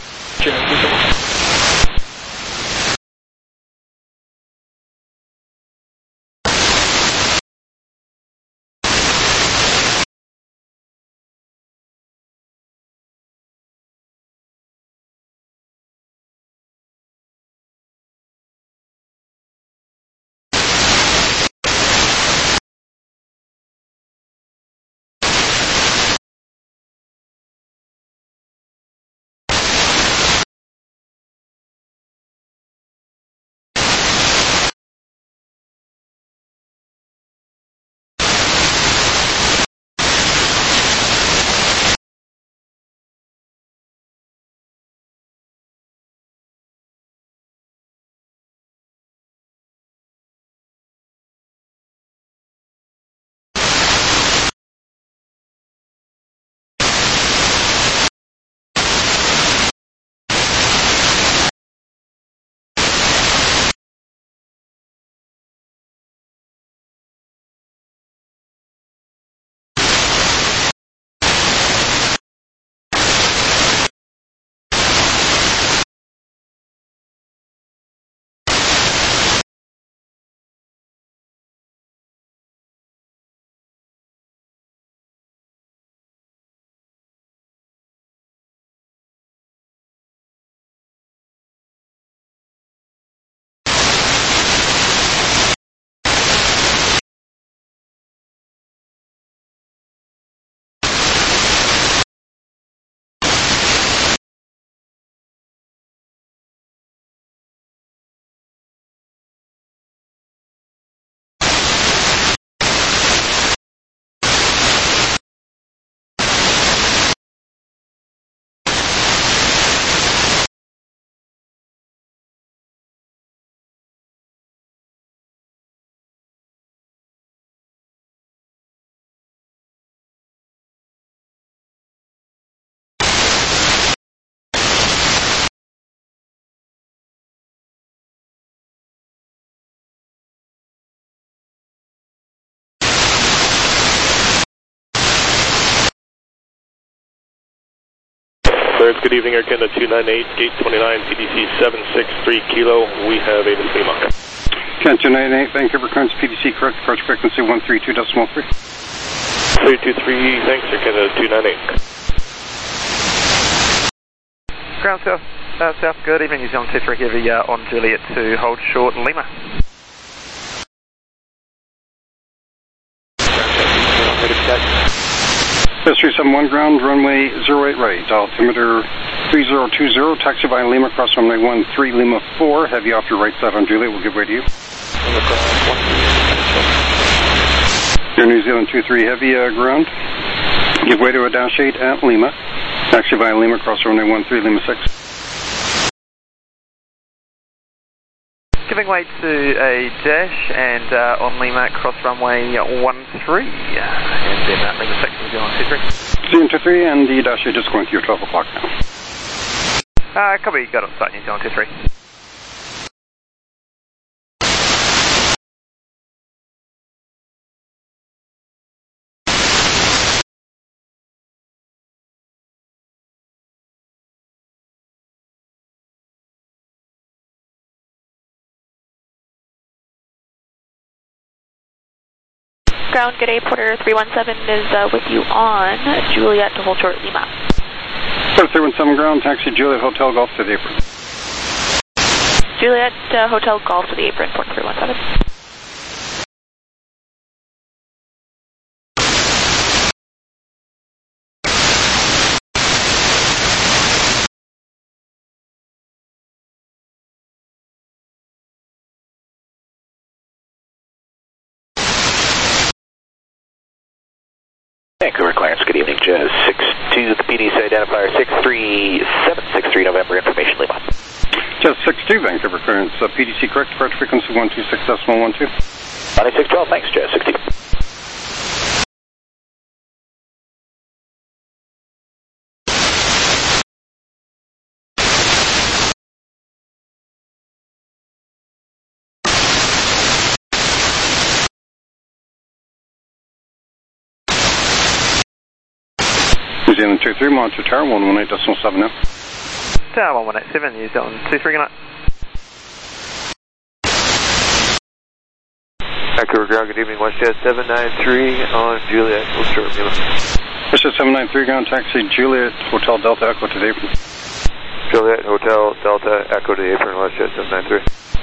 Clearance, good evening, Air Canada 298, gate 29, PDC 763 Kilo. We have a Lima. Canada 298, Vancouver clearance, PDC correct, approach frequency 132.3. 323, thanks, Air Canada 298. Ground south, good evening, New Zealand 23 Heavy on Juliet to hold short Lima. S371 ground, runway 08 right, altimeter 3020, taxi by Lima, cross runway 13 Lima 4, heavy off your right side on Juliet, we'll give way to you. Air New Zealand 23 Heavy ground, give way to a dash 8 at Lima, taxi by Lima, cross runway 13 Lima 6. Giving way to a dash and on Lima, cross runway 13, and then Lima 6 New Zealand 23. ZM23 and the dash 8 just going to your 12 o'clock now. Copy, got on site, New Zealand 23. Ground, good day, Porter 317 is with you on Juliet to hold short Lima. Porter 317 ground, taxi Juliet Hotel Golf to the apron. Juliet Hotel Golf to the apron, Porter 317. Vancouver clearance, good evening, Jazz 62, the PDC identifier 63763 November, information Lima. Jazz 62, Vancouver clearance, PDC correct, departure frequency 126.12. 9612, thanks, Jazz 62. Zealand 23, monitor tower 118.7 now. Tower 118.7, New Zealand 23, good night. Vancouver ground, good evening, WestJet 793 on Juliet, full short, Lima. WestJet 793, ground taxi, Juliet, Hotel Delta, Echo to the apron. Juliet, Hotel Delta, Echo to the apron, WestJet 793.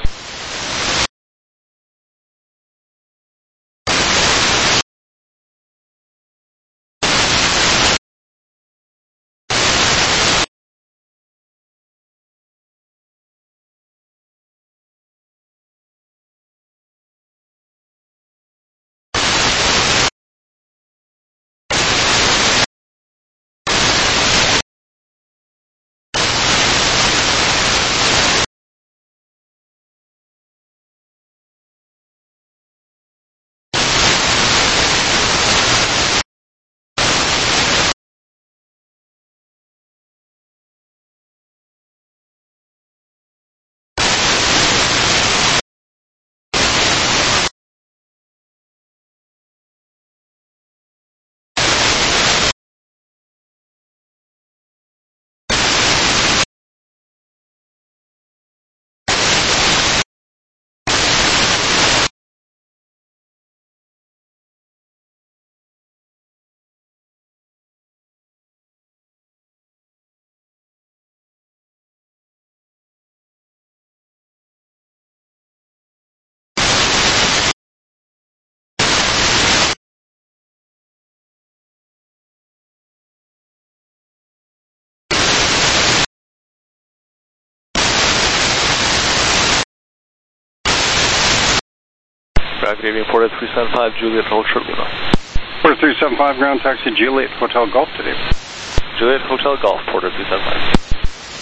Good evening, Porter 375, Juliet, hold short, Lima. Porter 375, ground taxi, Juliet, Hotel Golf today. Juliet, Hotel Golf, Porter 375.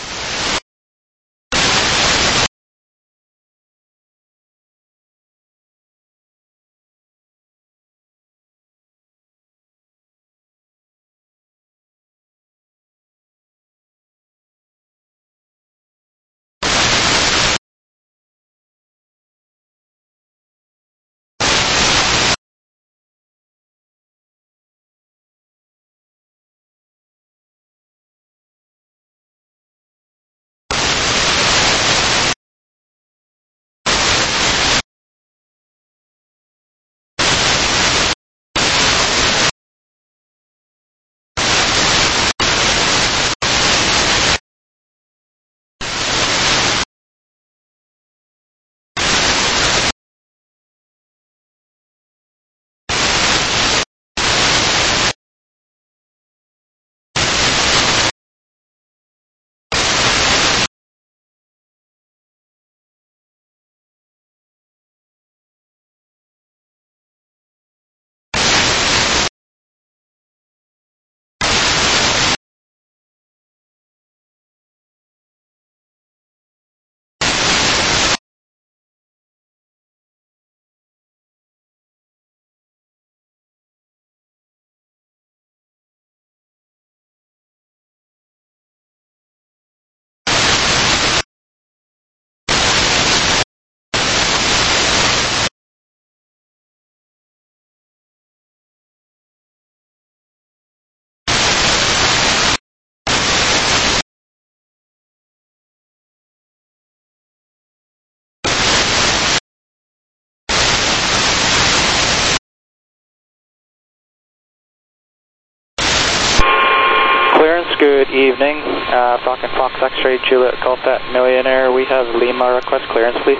Good evening, Falcon Fox X-Ray, Juliet Golf at Millionaire. We have Lima, request clearance, please.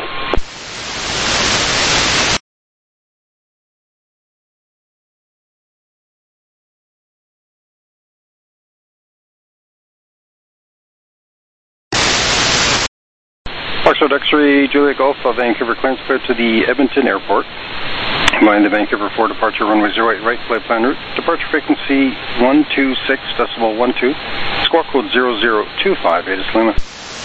Foxtrot X-Ray, Juliet Golf, Vancouver clearance clear to the Edmonton Airport. Mind the Vancouver 4 departure runway 08 right, flight plan route. Departure frequency 126.12. Squawk code 0025, ATIS Lima.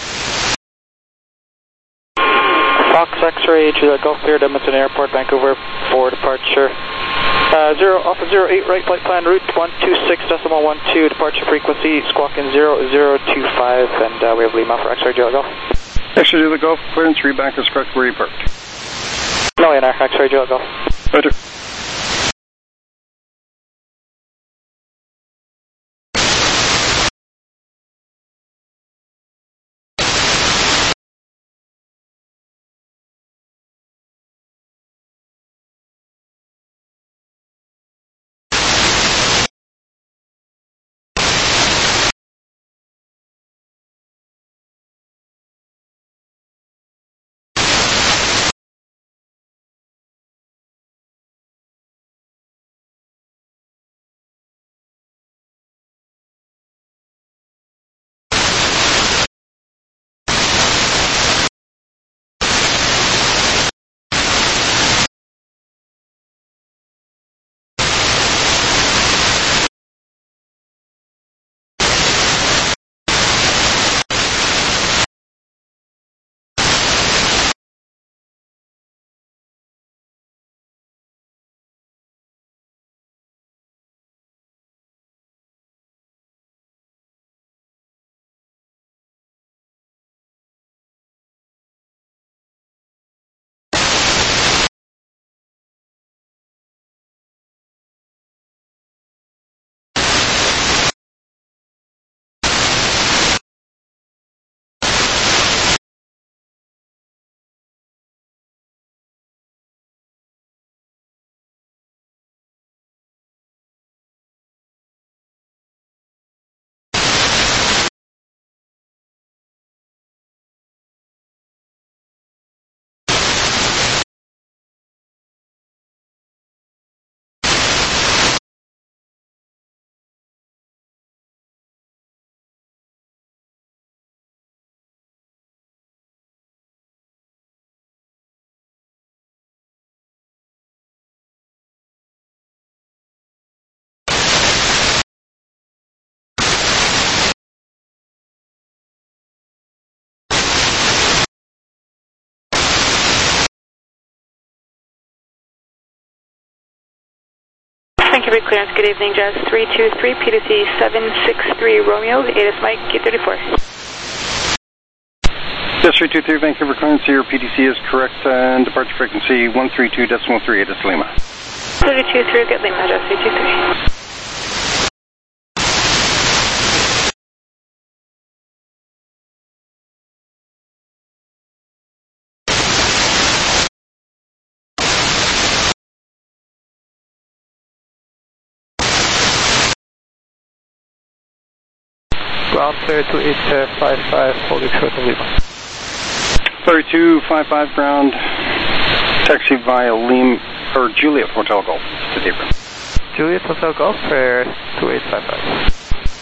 Fox X-Ray, Juliet Golf cleared Edmonton Airport, Vancouver 4 departure. Alpha 08 right, flight plan route 126.12. Departure frequency squawking 0025, and we have Lima for X-Ray, Juliet Golf. X-Ray, Juliet Golf, clearance, reback is correct where you parked. Millionaire, X-Ray, Juliet Golf. Roger. Vancouver clearance, good evening, Jazz 323, PDC 763 Romeo, ATIS Mike, K34. Yes, 323 Vancouver clearance, your PDC is correct, and departure frequency 132.3, ATIS Lima. 323, good Lima, Jazz 323. Ground clear to 855, holding short of Lima. 3255 ground, taxi via Juliet Hotel Golf to Debra. Juliet Hotel Golf for 2855.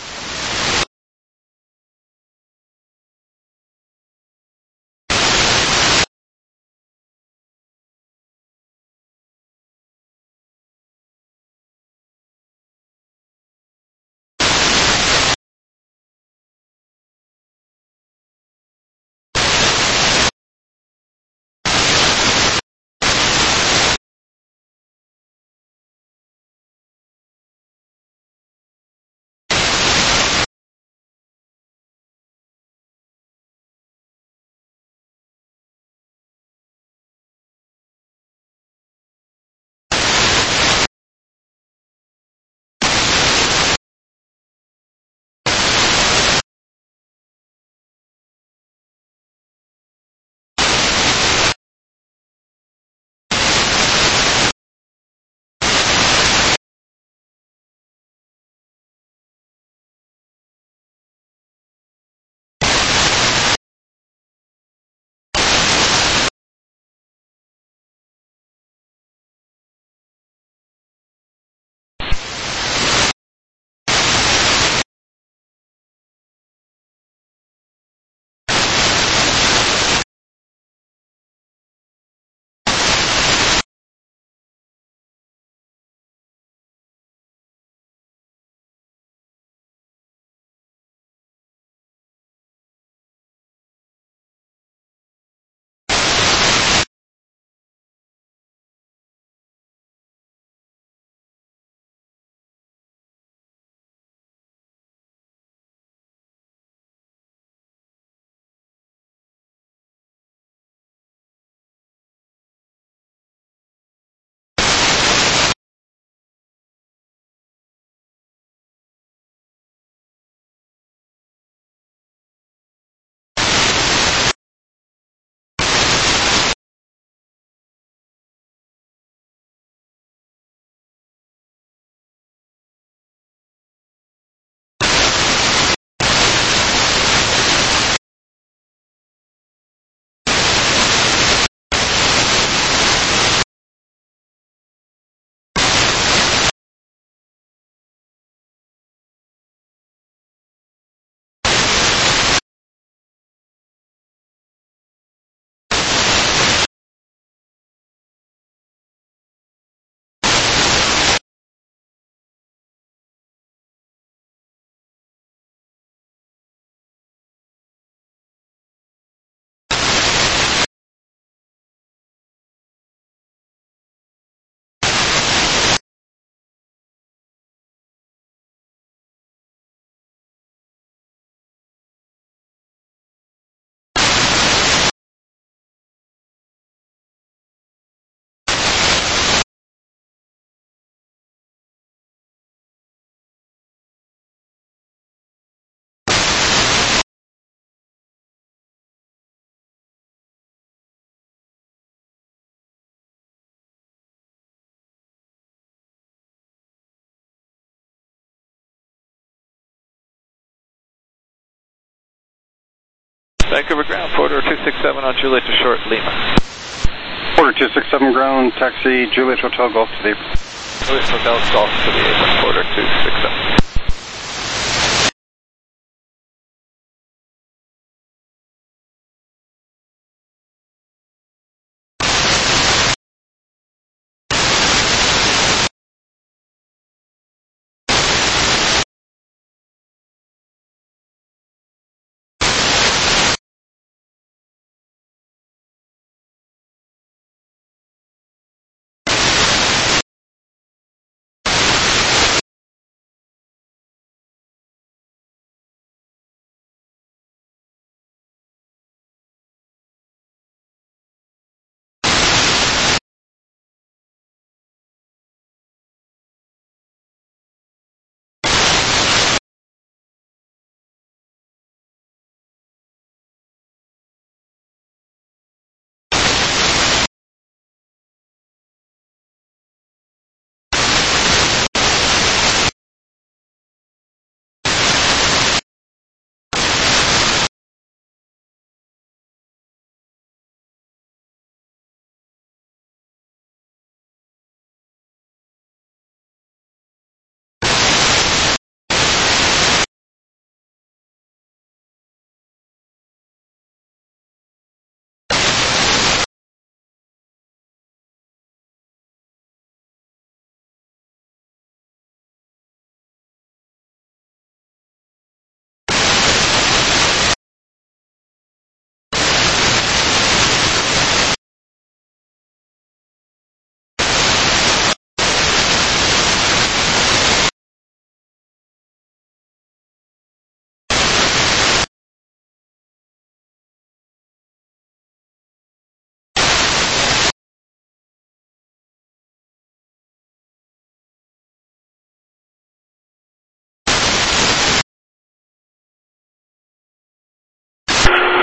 Vancouver ground, Porter 267 on Juliet to short Lima. Porter 267 ground, taxi Juliet Hotel Golf to the Juliet Hotel Golf to the apron, Porter 267.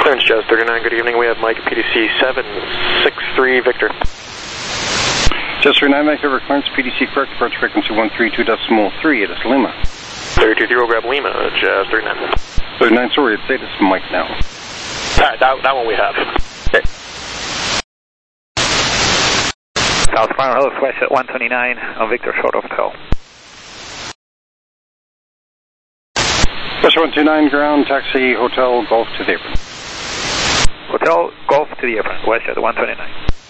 Clearance Jazz 39, good evening. We have Mike PDC 763 Victor. Jazz 39, Vancouver clearance, PDC correct, departure frequency 132.3, it is Lima. 320, grab Lima, Jazz 39. 39, sorry, it's status Mike now. Alright, that one we have. Okay. South Final Hills, West at 129 on Victor, short of call. West 129, ground, taxi, hotel, golf to the apron. Hotel, golf to the apron, West at 129.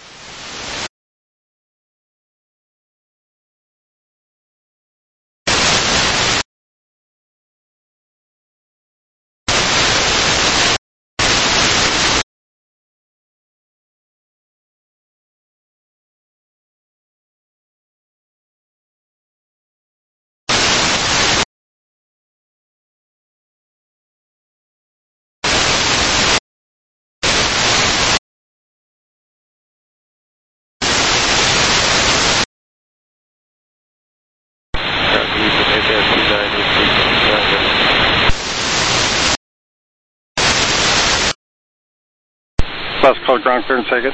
Last call, ground clearance, take it.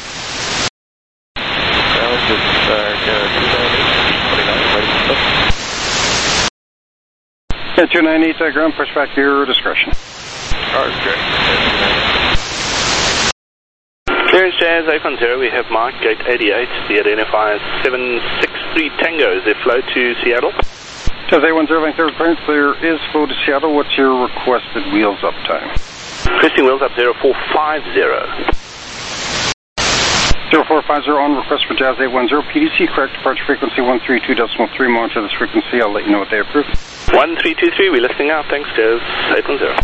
Yeah, 298, ground, push back to your discretion. Clearance Jazz 810, we have Mark, gate 88, the identifier 763 Tango, is there flow to Seattle? Jazz 810, Vancouver clearance, there is flow to Seattle. What's your requested wheels up time? Requesting wheels up 0450. 0450 on request for Jazz 810, PDC correct, departure frequency 132.3, monitor this frequency, I'll let you know what they approve. 1323, we're listening out, thanks Jazz 810.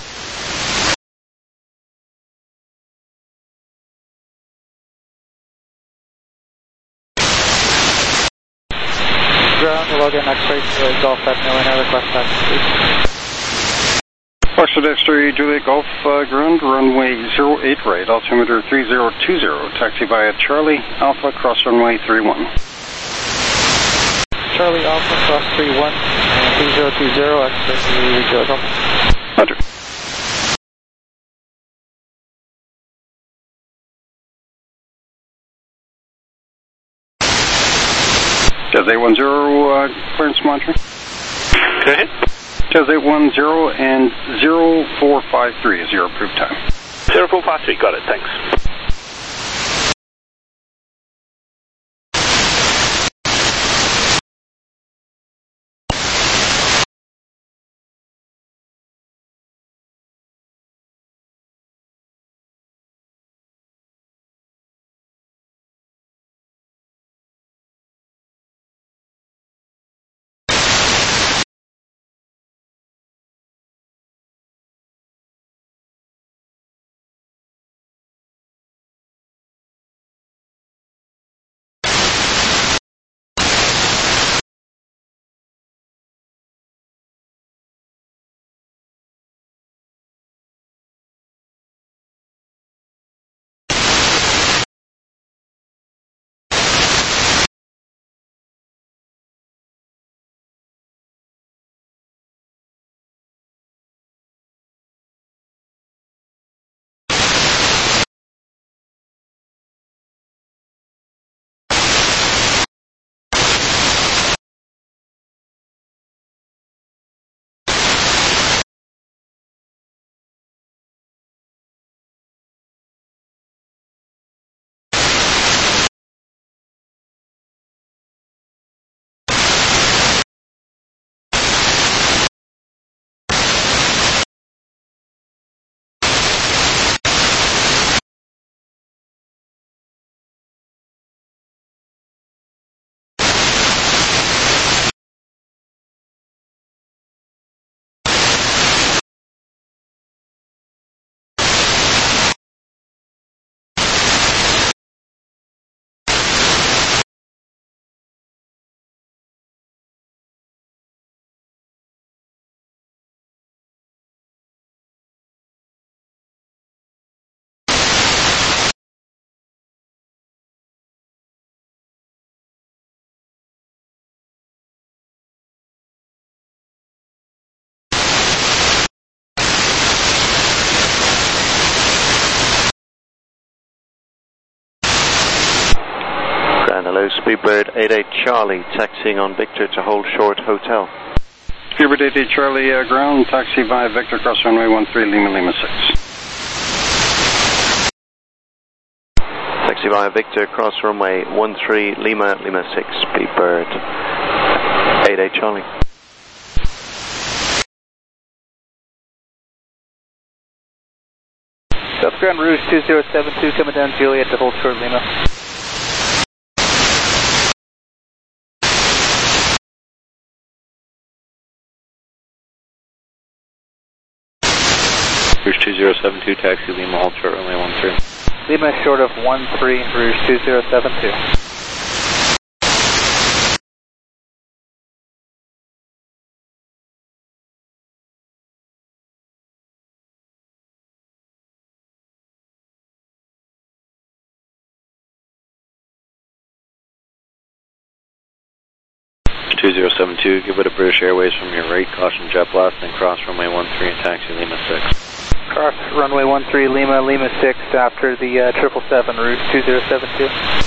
Ground, Logan, X-ray, Golf at Millionaire, request back, please. Foxtrot X-ray, Juliet Golf, ground, runway 08 right, altimeter 3020, taxi via Charlie, Alpha, cross runway 31. Charlie, Alpha, cross 31, 3020, X-ray, Juliet Golf. Roger. Jazz 810, clearance monitoring. Go ahead. Jazz 810 and 0453 is your approved time. 0453, got it, thanks. Speedbird 88 Charlie, taxiing on Victor to hold short hotel. Speedbird 88 Charlie, ground, taxi by Victor, cross runway 13, Lima, Lima 6. Taxi by Victor, cross runway 13, Lima, Lima 6, Speedbird 88 Charlie. South Grand Rouge 2072 coming down Juliet to hold short Lima. Rouge 2072, taxi Lima, hold short runway 13. Lima short of 13, Rouge 2072. Give it a British Airways from your right, caution jet blast, then cross runway 13 and taxi Lima 6. Cross runway 13 Lima, Lima 6 after the 777 Rouge 2072.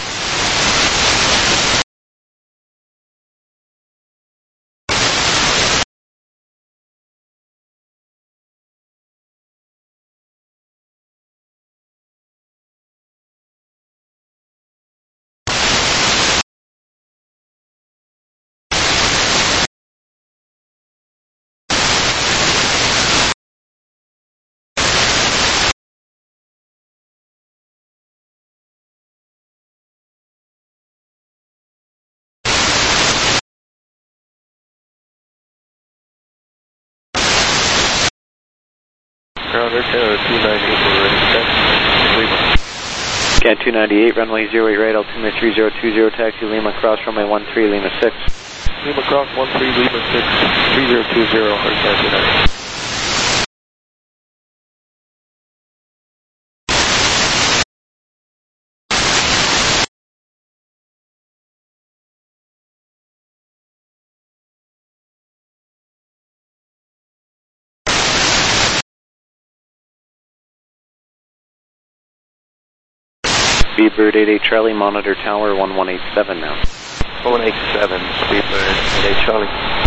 Ground Air 298, Lima. Can 298, runway 08 right, altimeter 3020, taxi Lima, cross runway 13, Lima 6. Lima cross 13, Lima 6, 3020, hard taxi 9. Speedbird 88 Charlie, monitor tower 1187 now. 187, Speedbird 88 Charlie.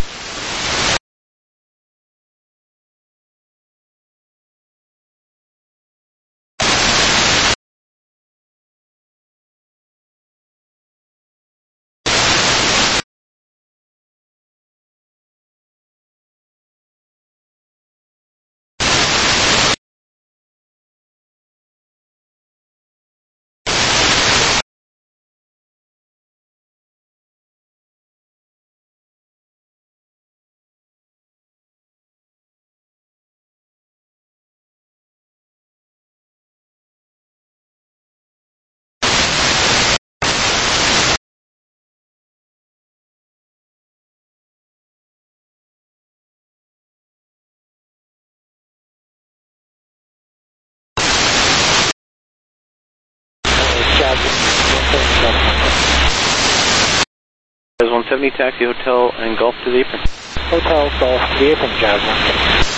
There's 170, taxi hotel and Gulf to the apron. Hotel Golf to the apron, Jazz 1.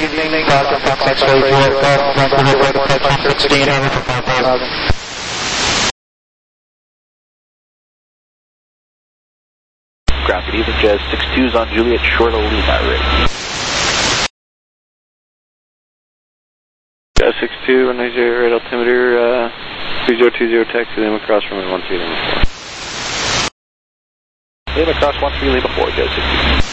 evening, Dr. Fox X-ray, Vancouver, departure 1600 for 5000. Ground, good evening, Jazz 62's on Juliet, short of Lima, ready. Jazz 62, runway 0, right altimeter, 3020, taxi Lima cross runway 13 Lima 4. Lima cross 13 Lima 4, Jazz 62.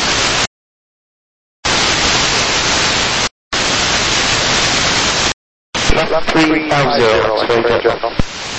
Left 350,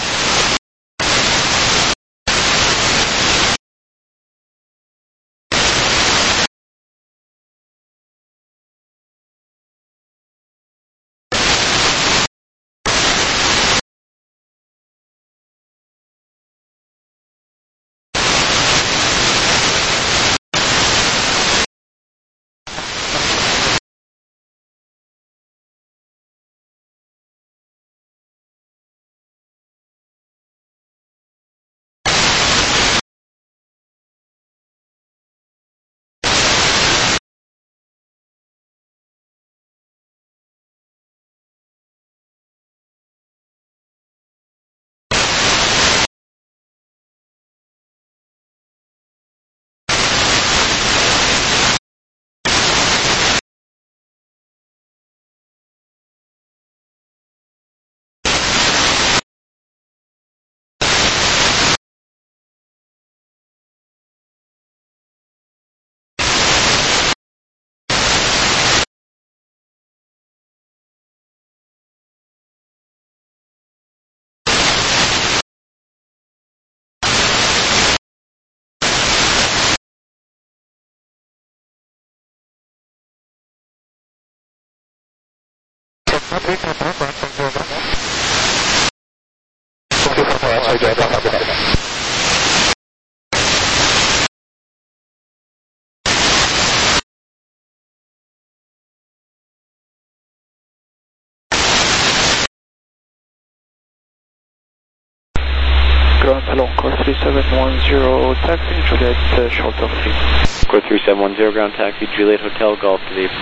Ground hello, core 3710, taxi Juliet, short of 3. Core 3710, ground taxi Juliet Hotel, Golf to the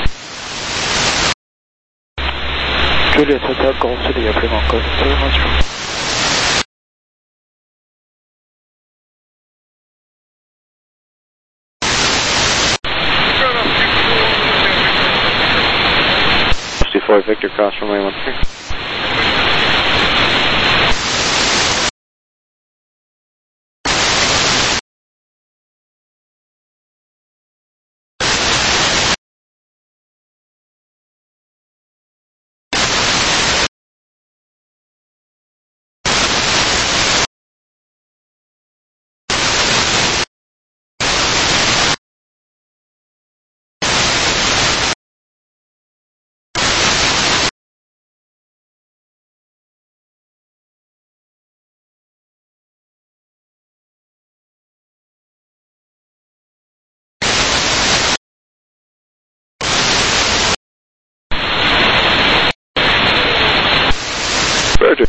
Juliet Hotel, Golf to the Fremont, core 3710. Victor cross runway 13. Roger.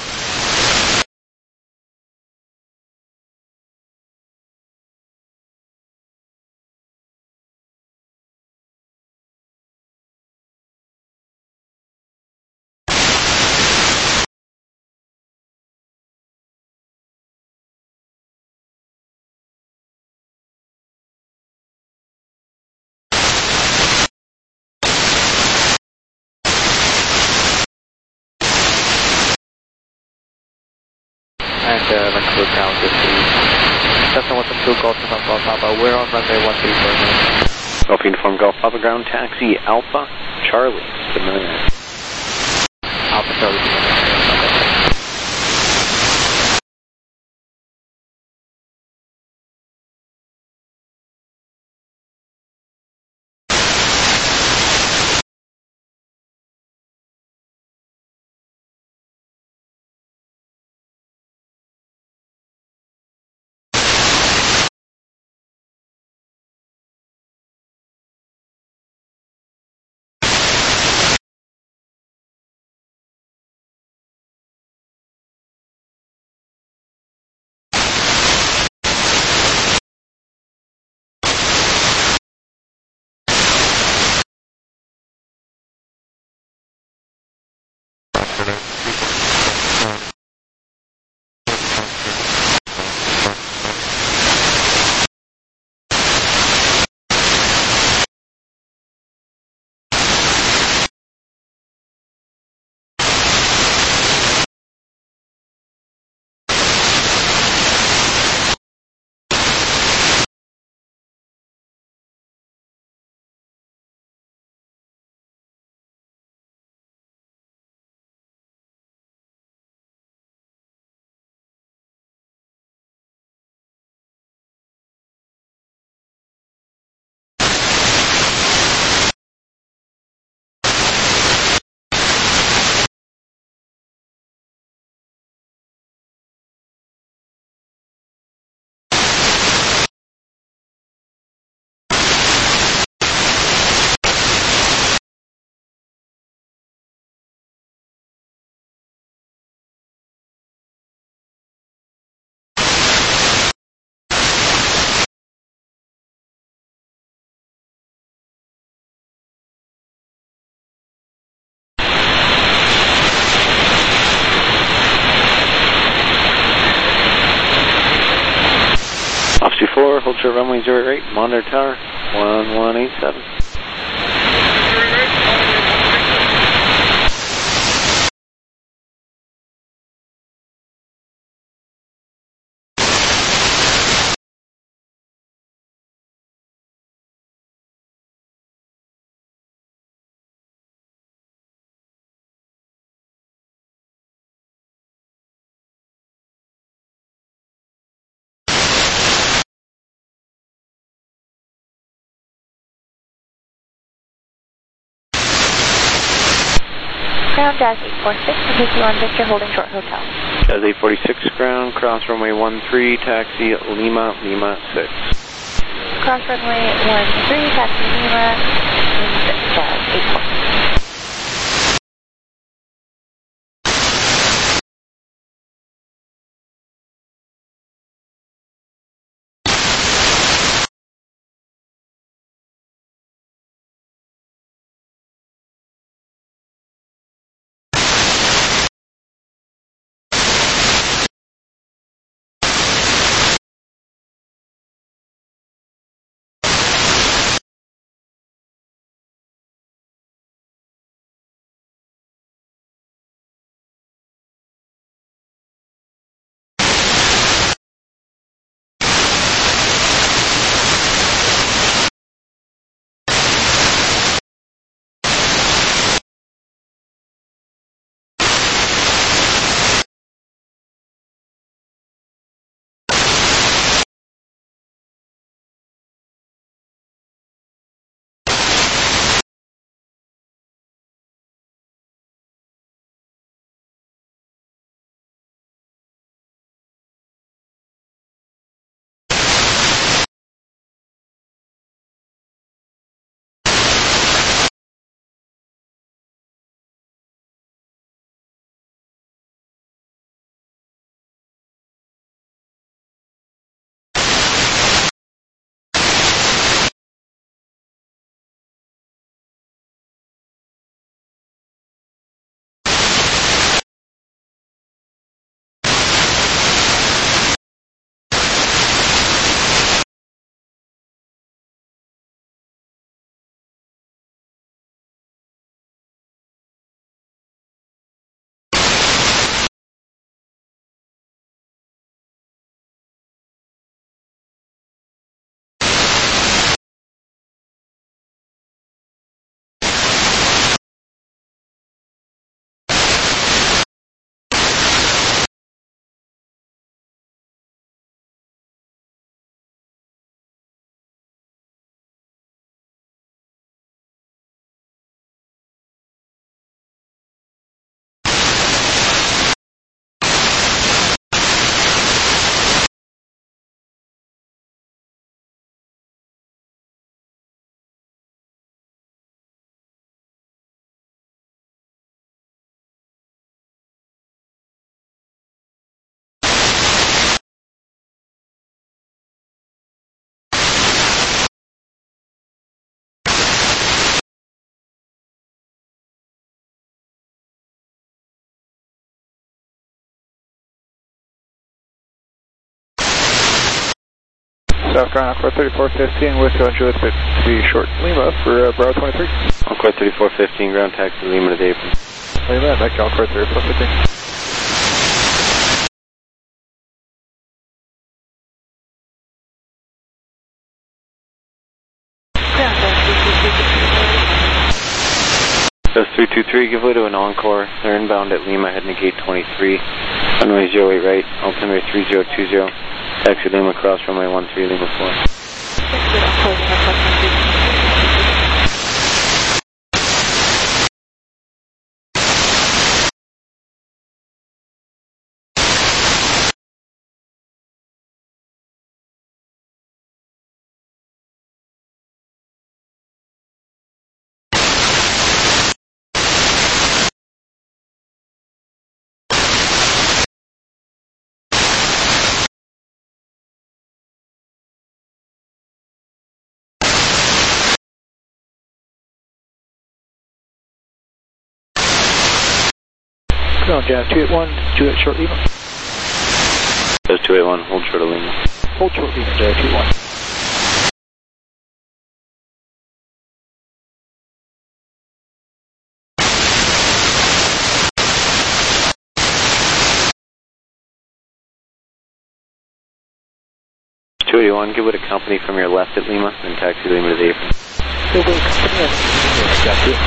And Vancouver ground 50. Cessna 172 Golf Uniform Golf Papa, we're on runway 13 Golf Uniform Golf Papa, ground taxi Alpha Charlie, familiar. Alpha Charlie, hold short runway 08, monitor tower 1187. Ground Jazz 846, Taxi 1 Victor, holding short hotel. Jazz 846 ground, cross runway 13, taxi Lima, Lima 6. Cross runway 13, taxi Lima, Lima 6, Jazz 846. South ground, Encore 3415 with Juliet 50 short Lima for Bravo 23. Encore 3415 ground taxi Lima to April. Lima, back to Encore 3415. Those 323, give way to an Encore. They're inbound at Lima, heading to gate 23. Runway 08 right, altimeter 3020. Taxi Lima cross runway 13, Lima 4. Ground Jazz 281, Juliet short Lima. Jazz 281, hold short of Lima. Hold short Lima, Jazz 281. 281, give it a company from your left at Lima, and taxi Lima to the apron. Give it a company at got you.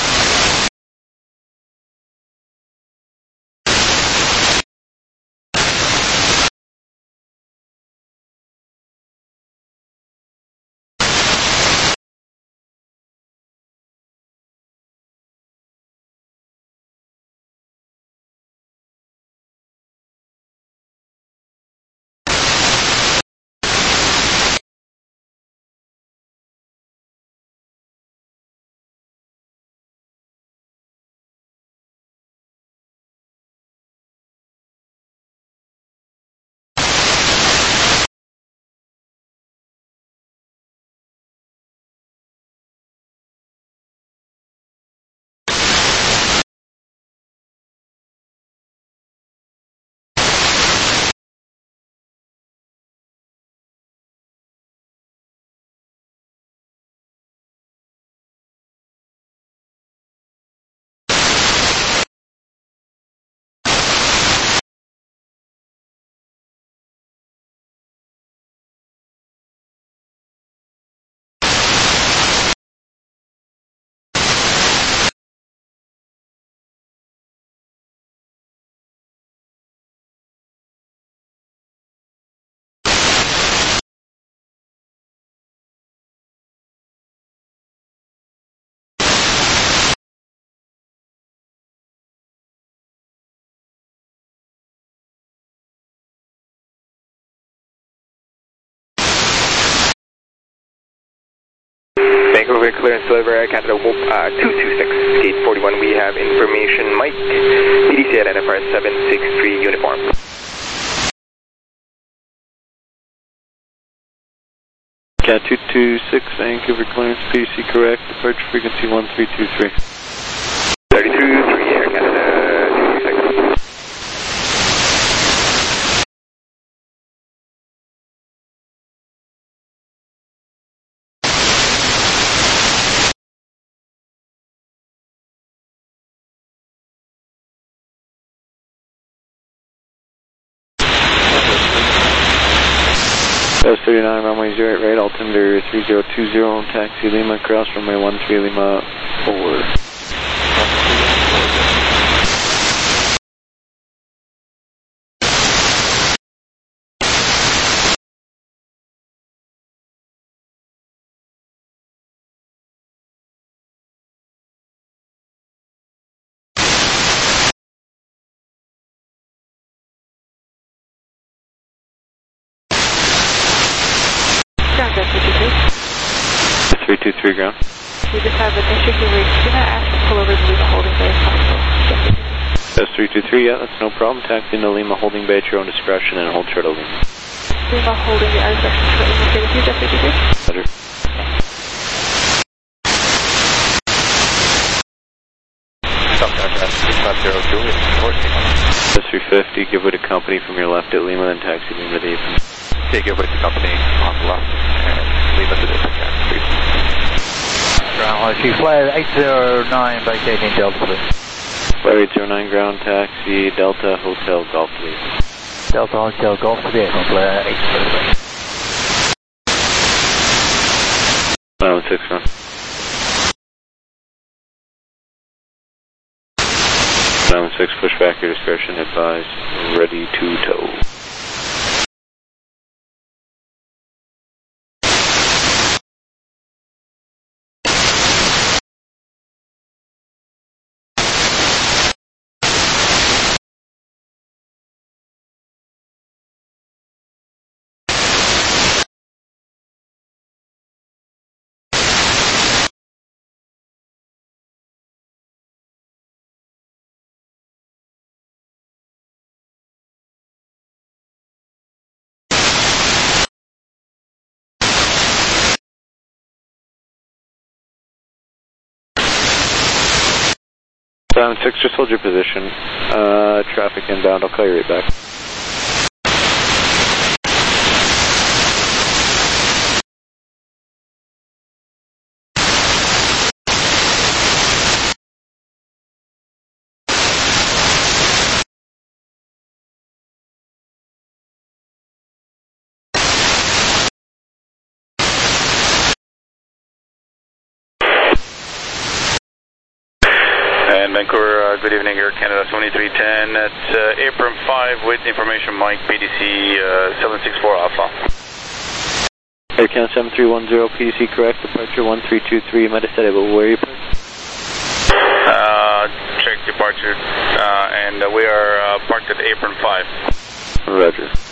Vancouver clearance deliver Air Canada 226, gate 41. We have information. Mike, PDC identifier 763 uniform. Cat 226, Vancouver clearance, PDC correct, departure frequency 1323. 323, Air Canada 226. Bus 39, runway 08 right, altimeter 3020, taxi Lima, cross runway 13 Lima, forward. Ground, 323 ground. We just have an issue here. We're going to ask to pull over to Lima Holding Bay if possible. Bus 323, yeah, that's no problem. Taxi into Lima Holding Bay at your own discretion and hold short of Lima. Lima Holding Bay, our discretion for Lima. Stay with you, Jet 323. Better. Bus 350, give it a company from your left at Lima, then taxi Lima to the apron. Okay, give it a company on the left and Lima to the apron, please. Ground, she flight 809, vacating Delta, please. Flight 809, ground taxi, Delta Hotel Golf, please. Delta Hotel Golf, please, on flight 809. 916, ground. 916, push back your discretion, advise, ready to tow. Silent 6, just hold your position. Traffic inbound, I'll call you right back. And Vancouver, good evening, Air Canada 2310 at apron 5 with information Mike, PDC 764 Alpha. Air Canada 7310, PDC correct, departure 1323, Medicine, where are you parked? Check departure, and we are parked at apron 5. Roger.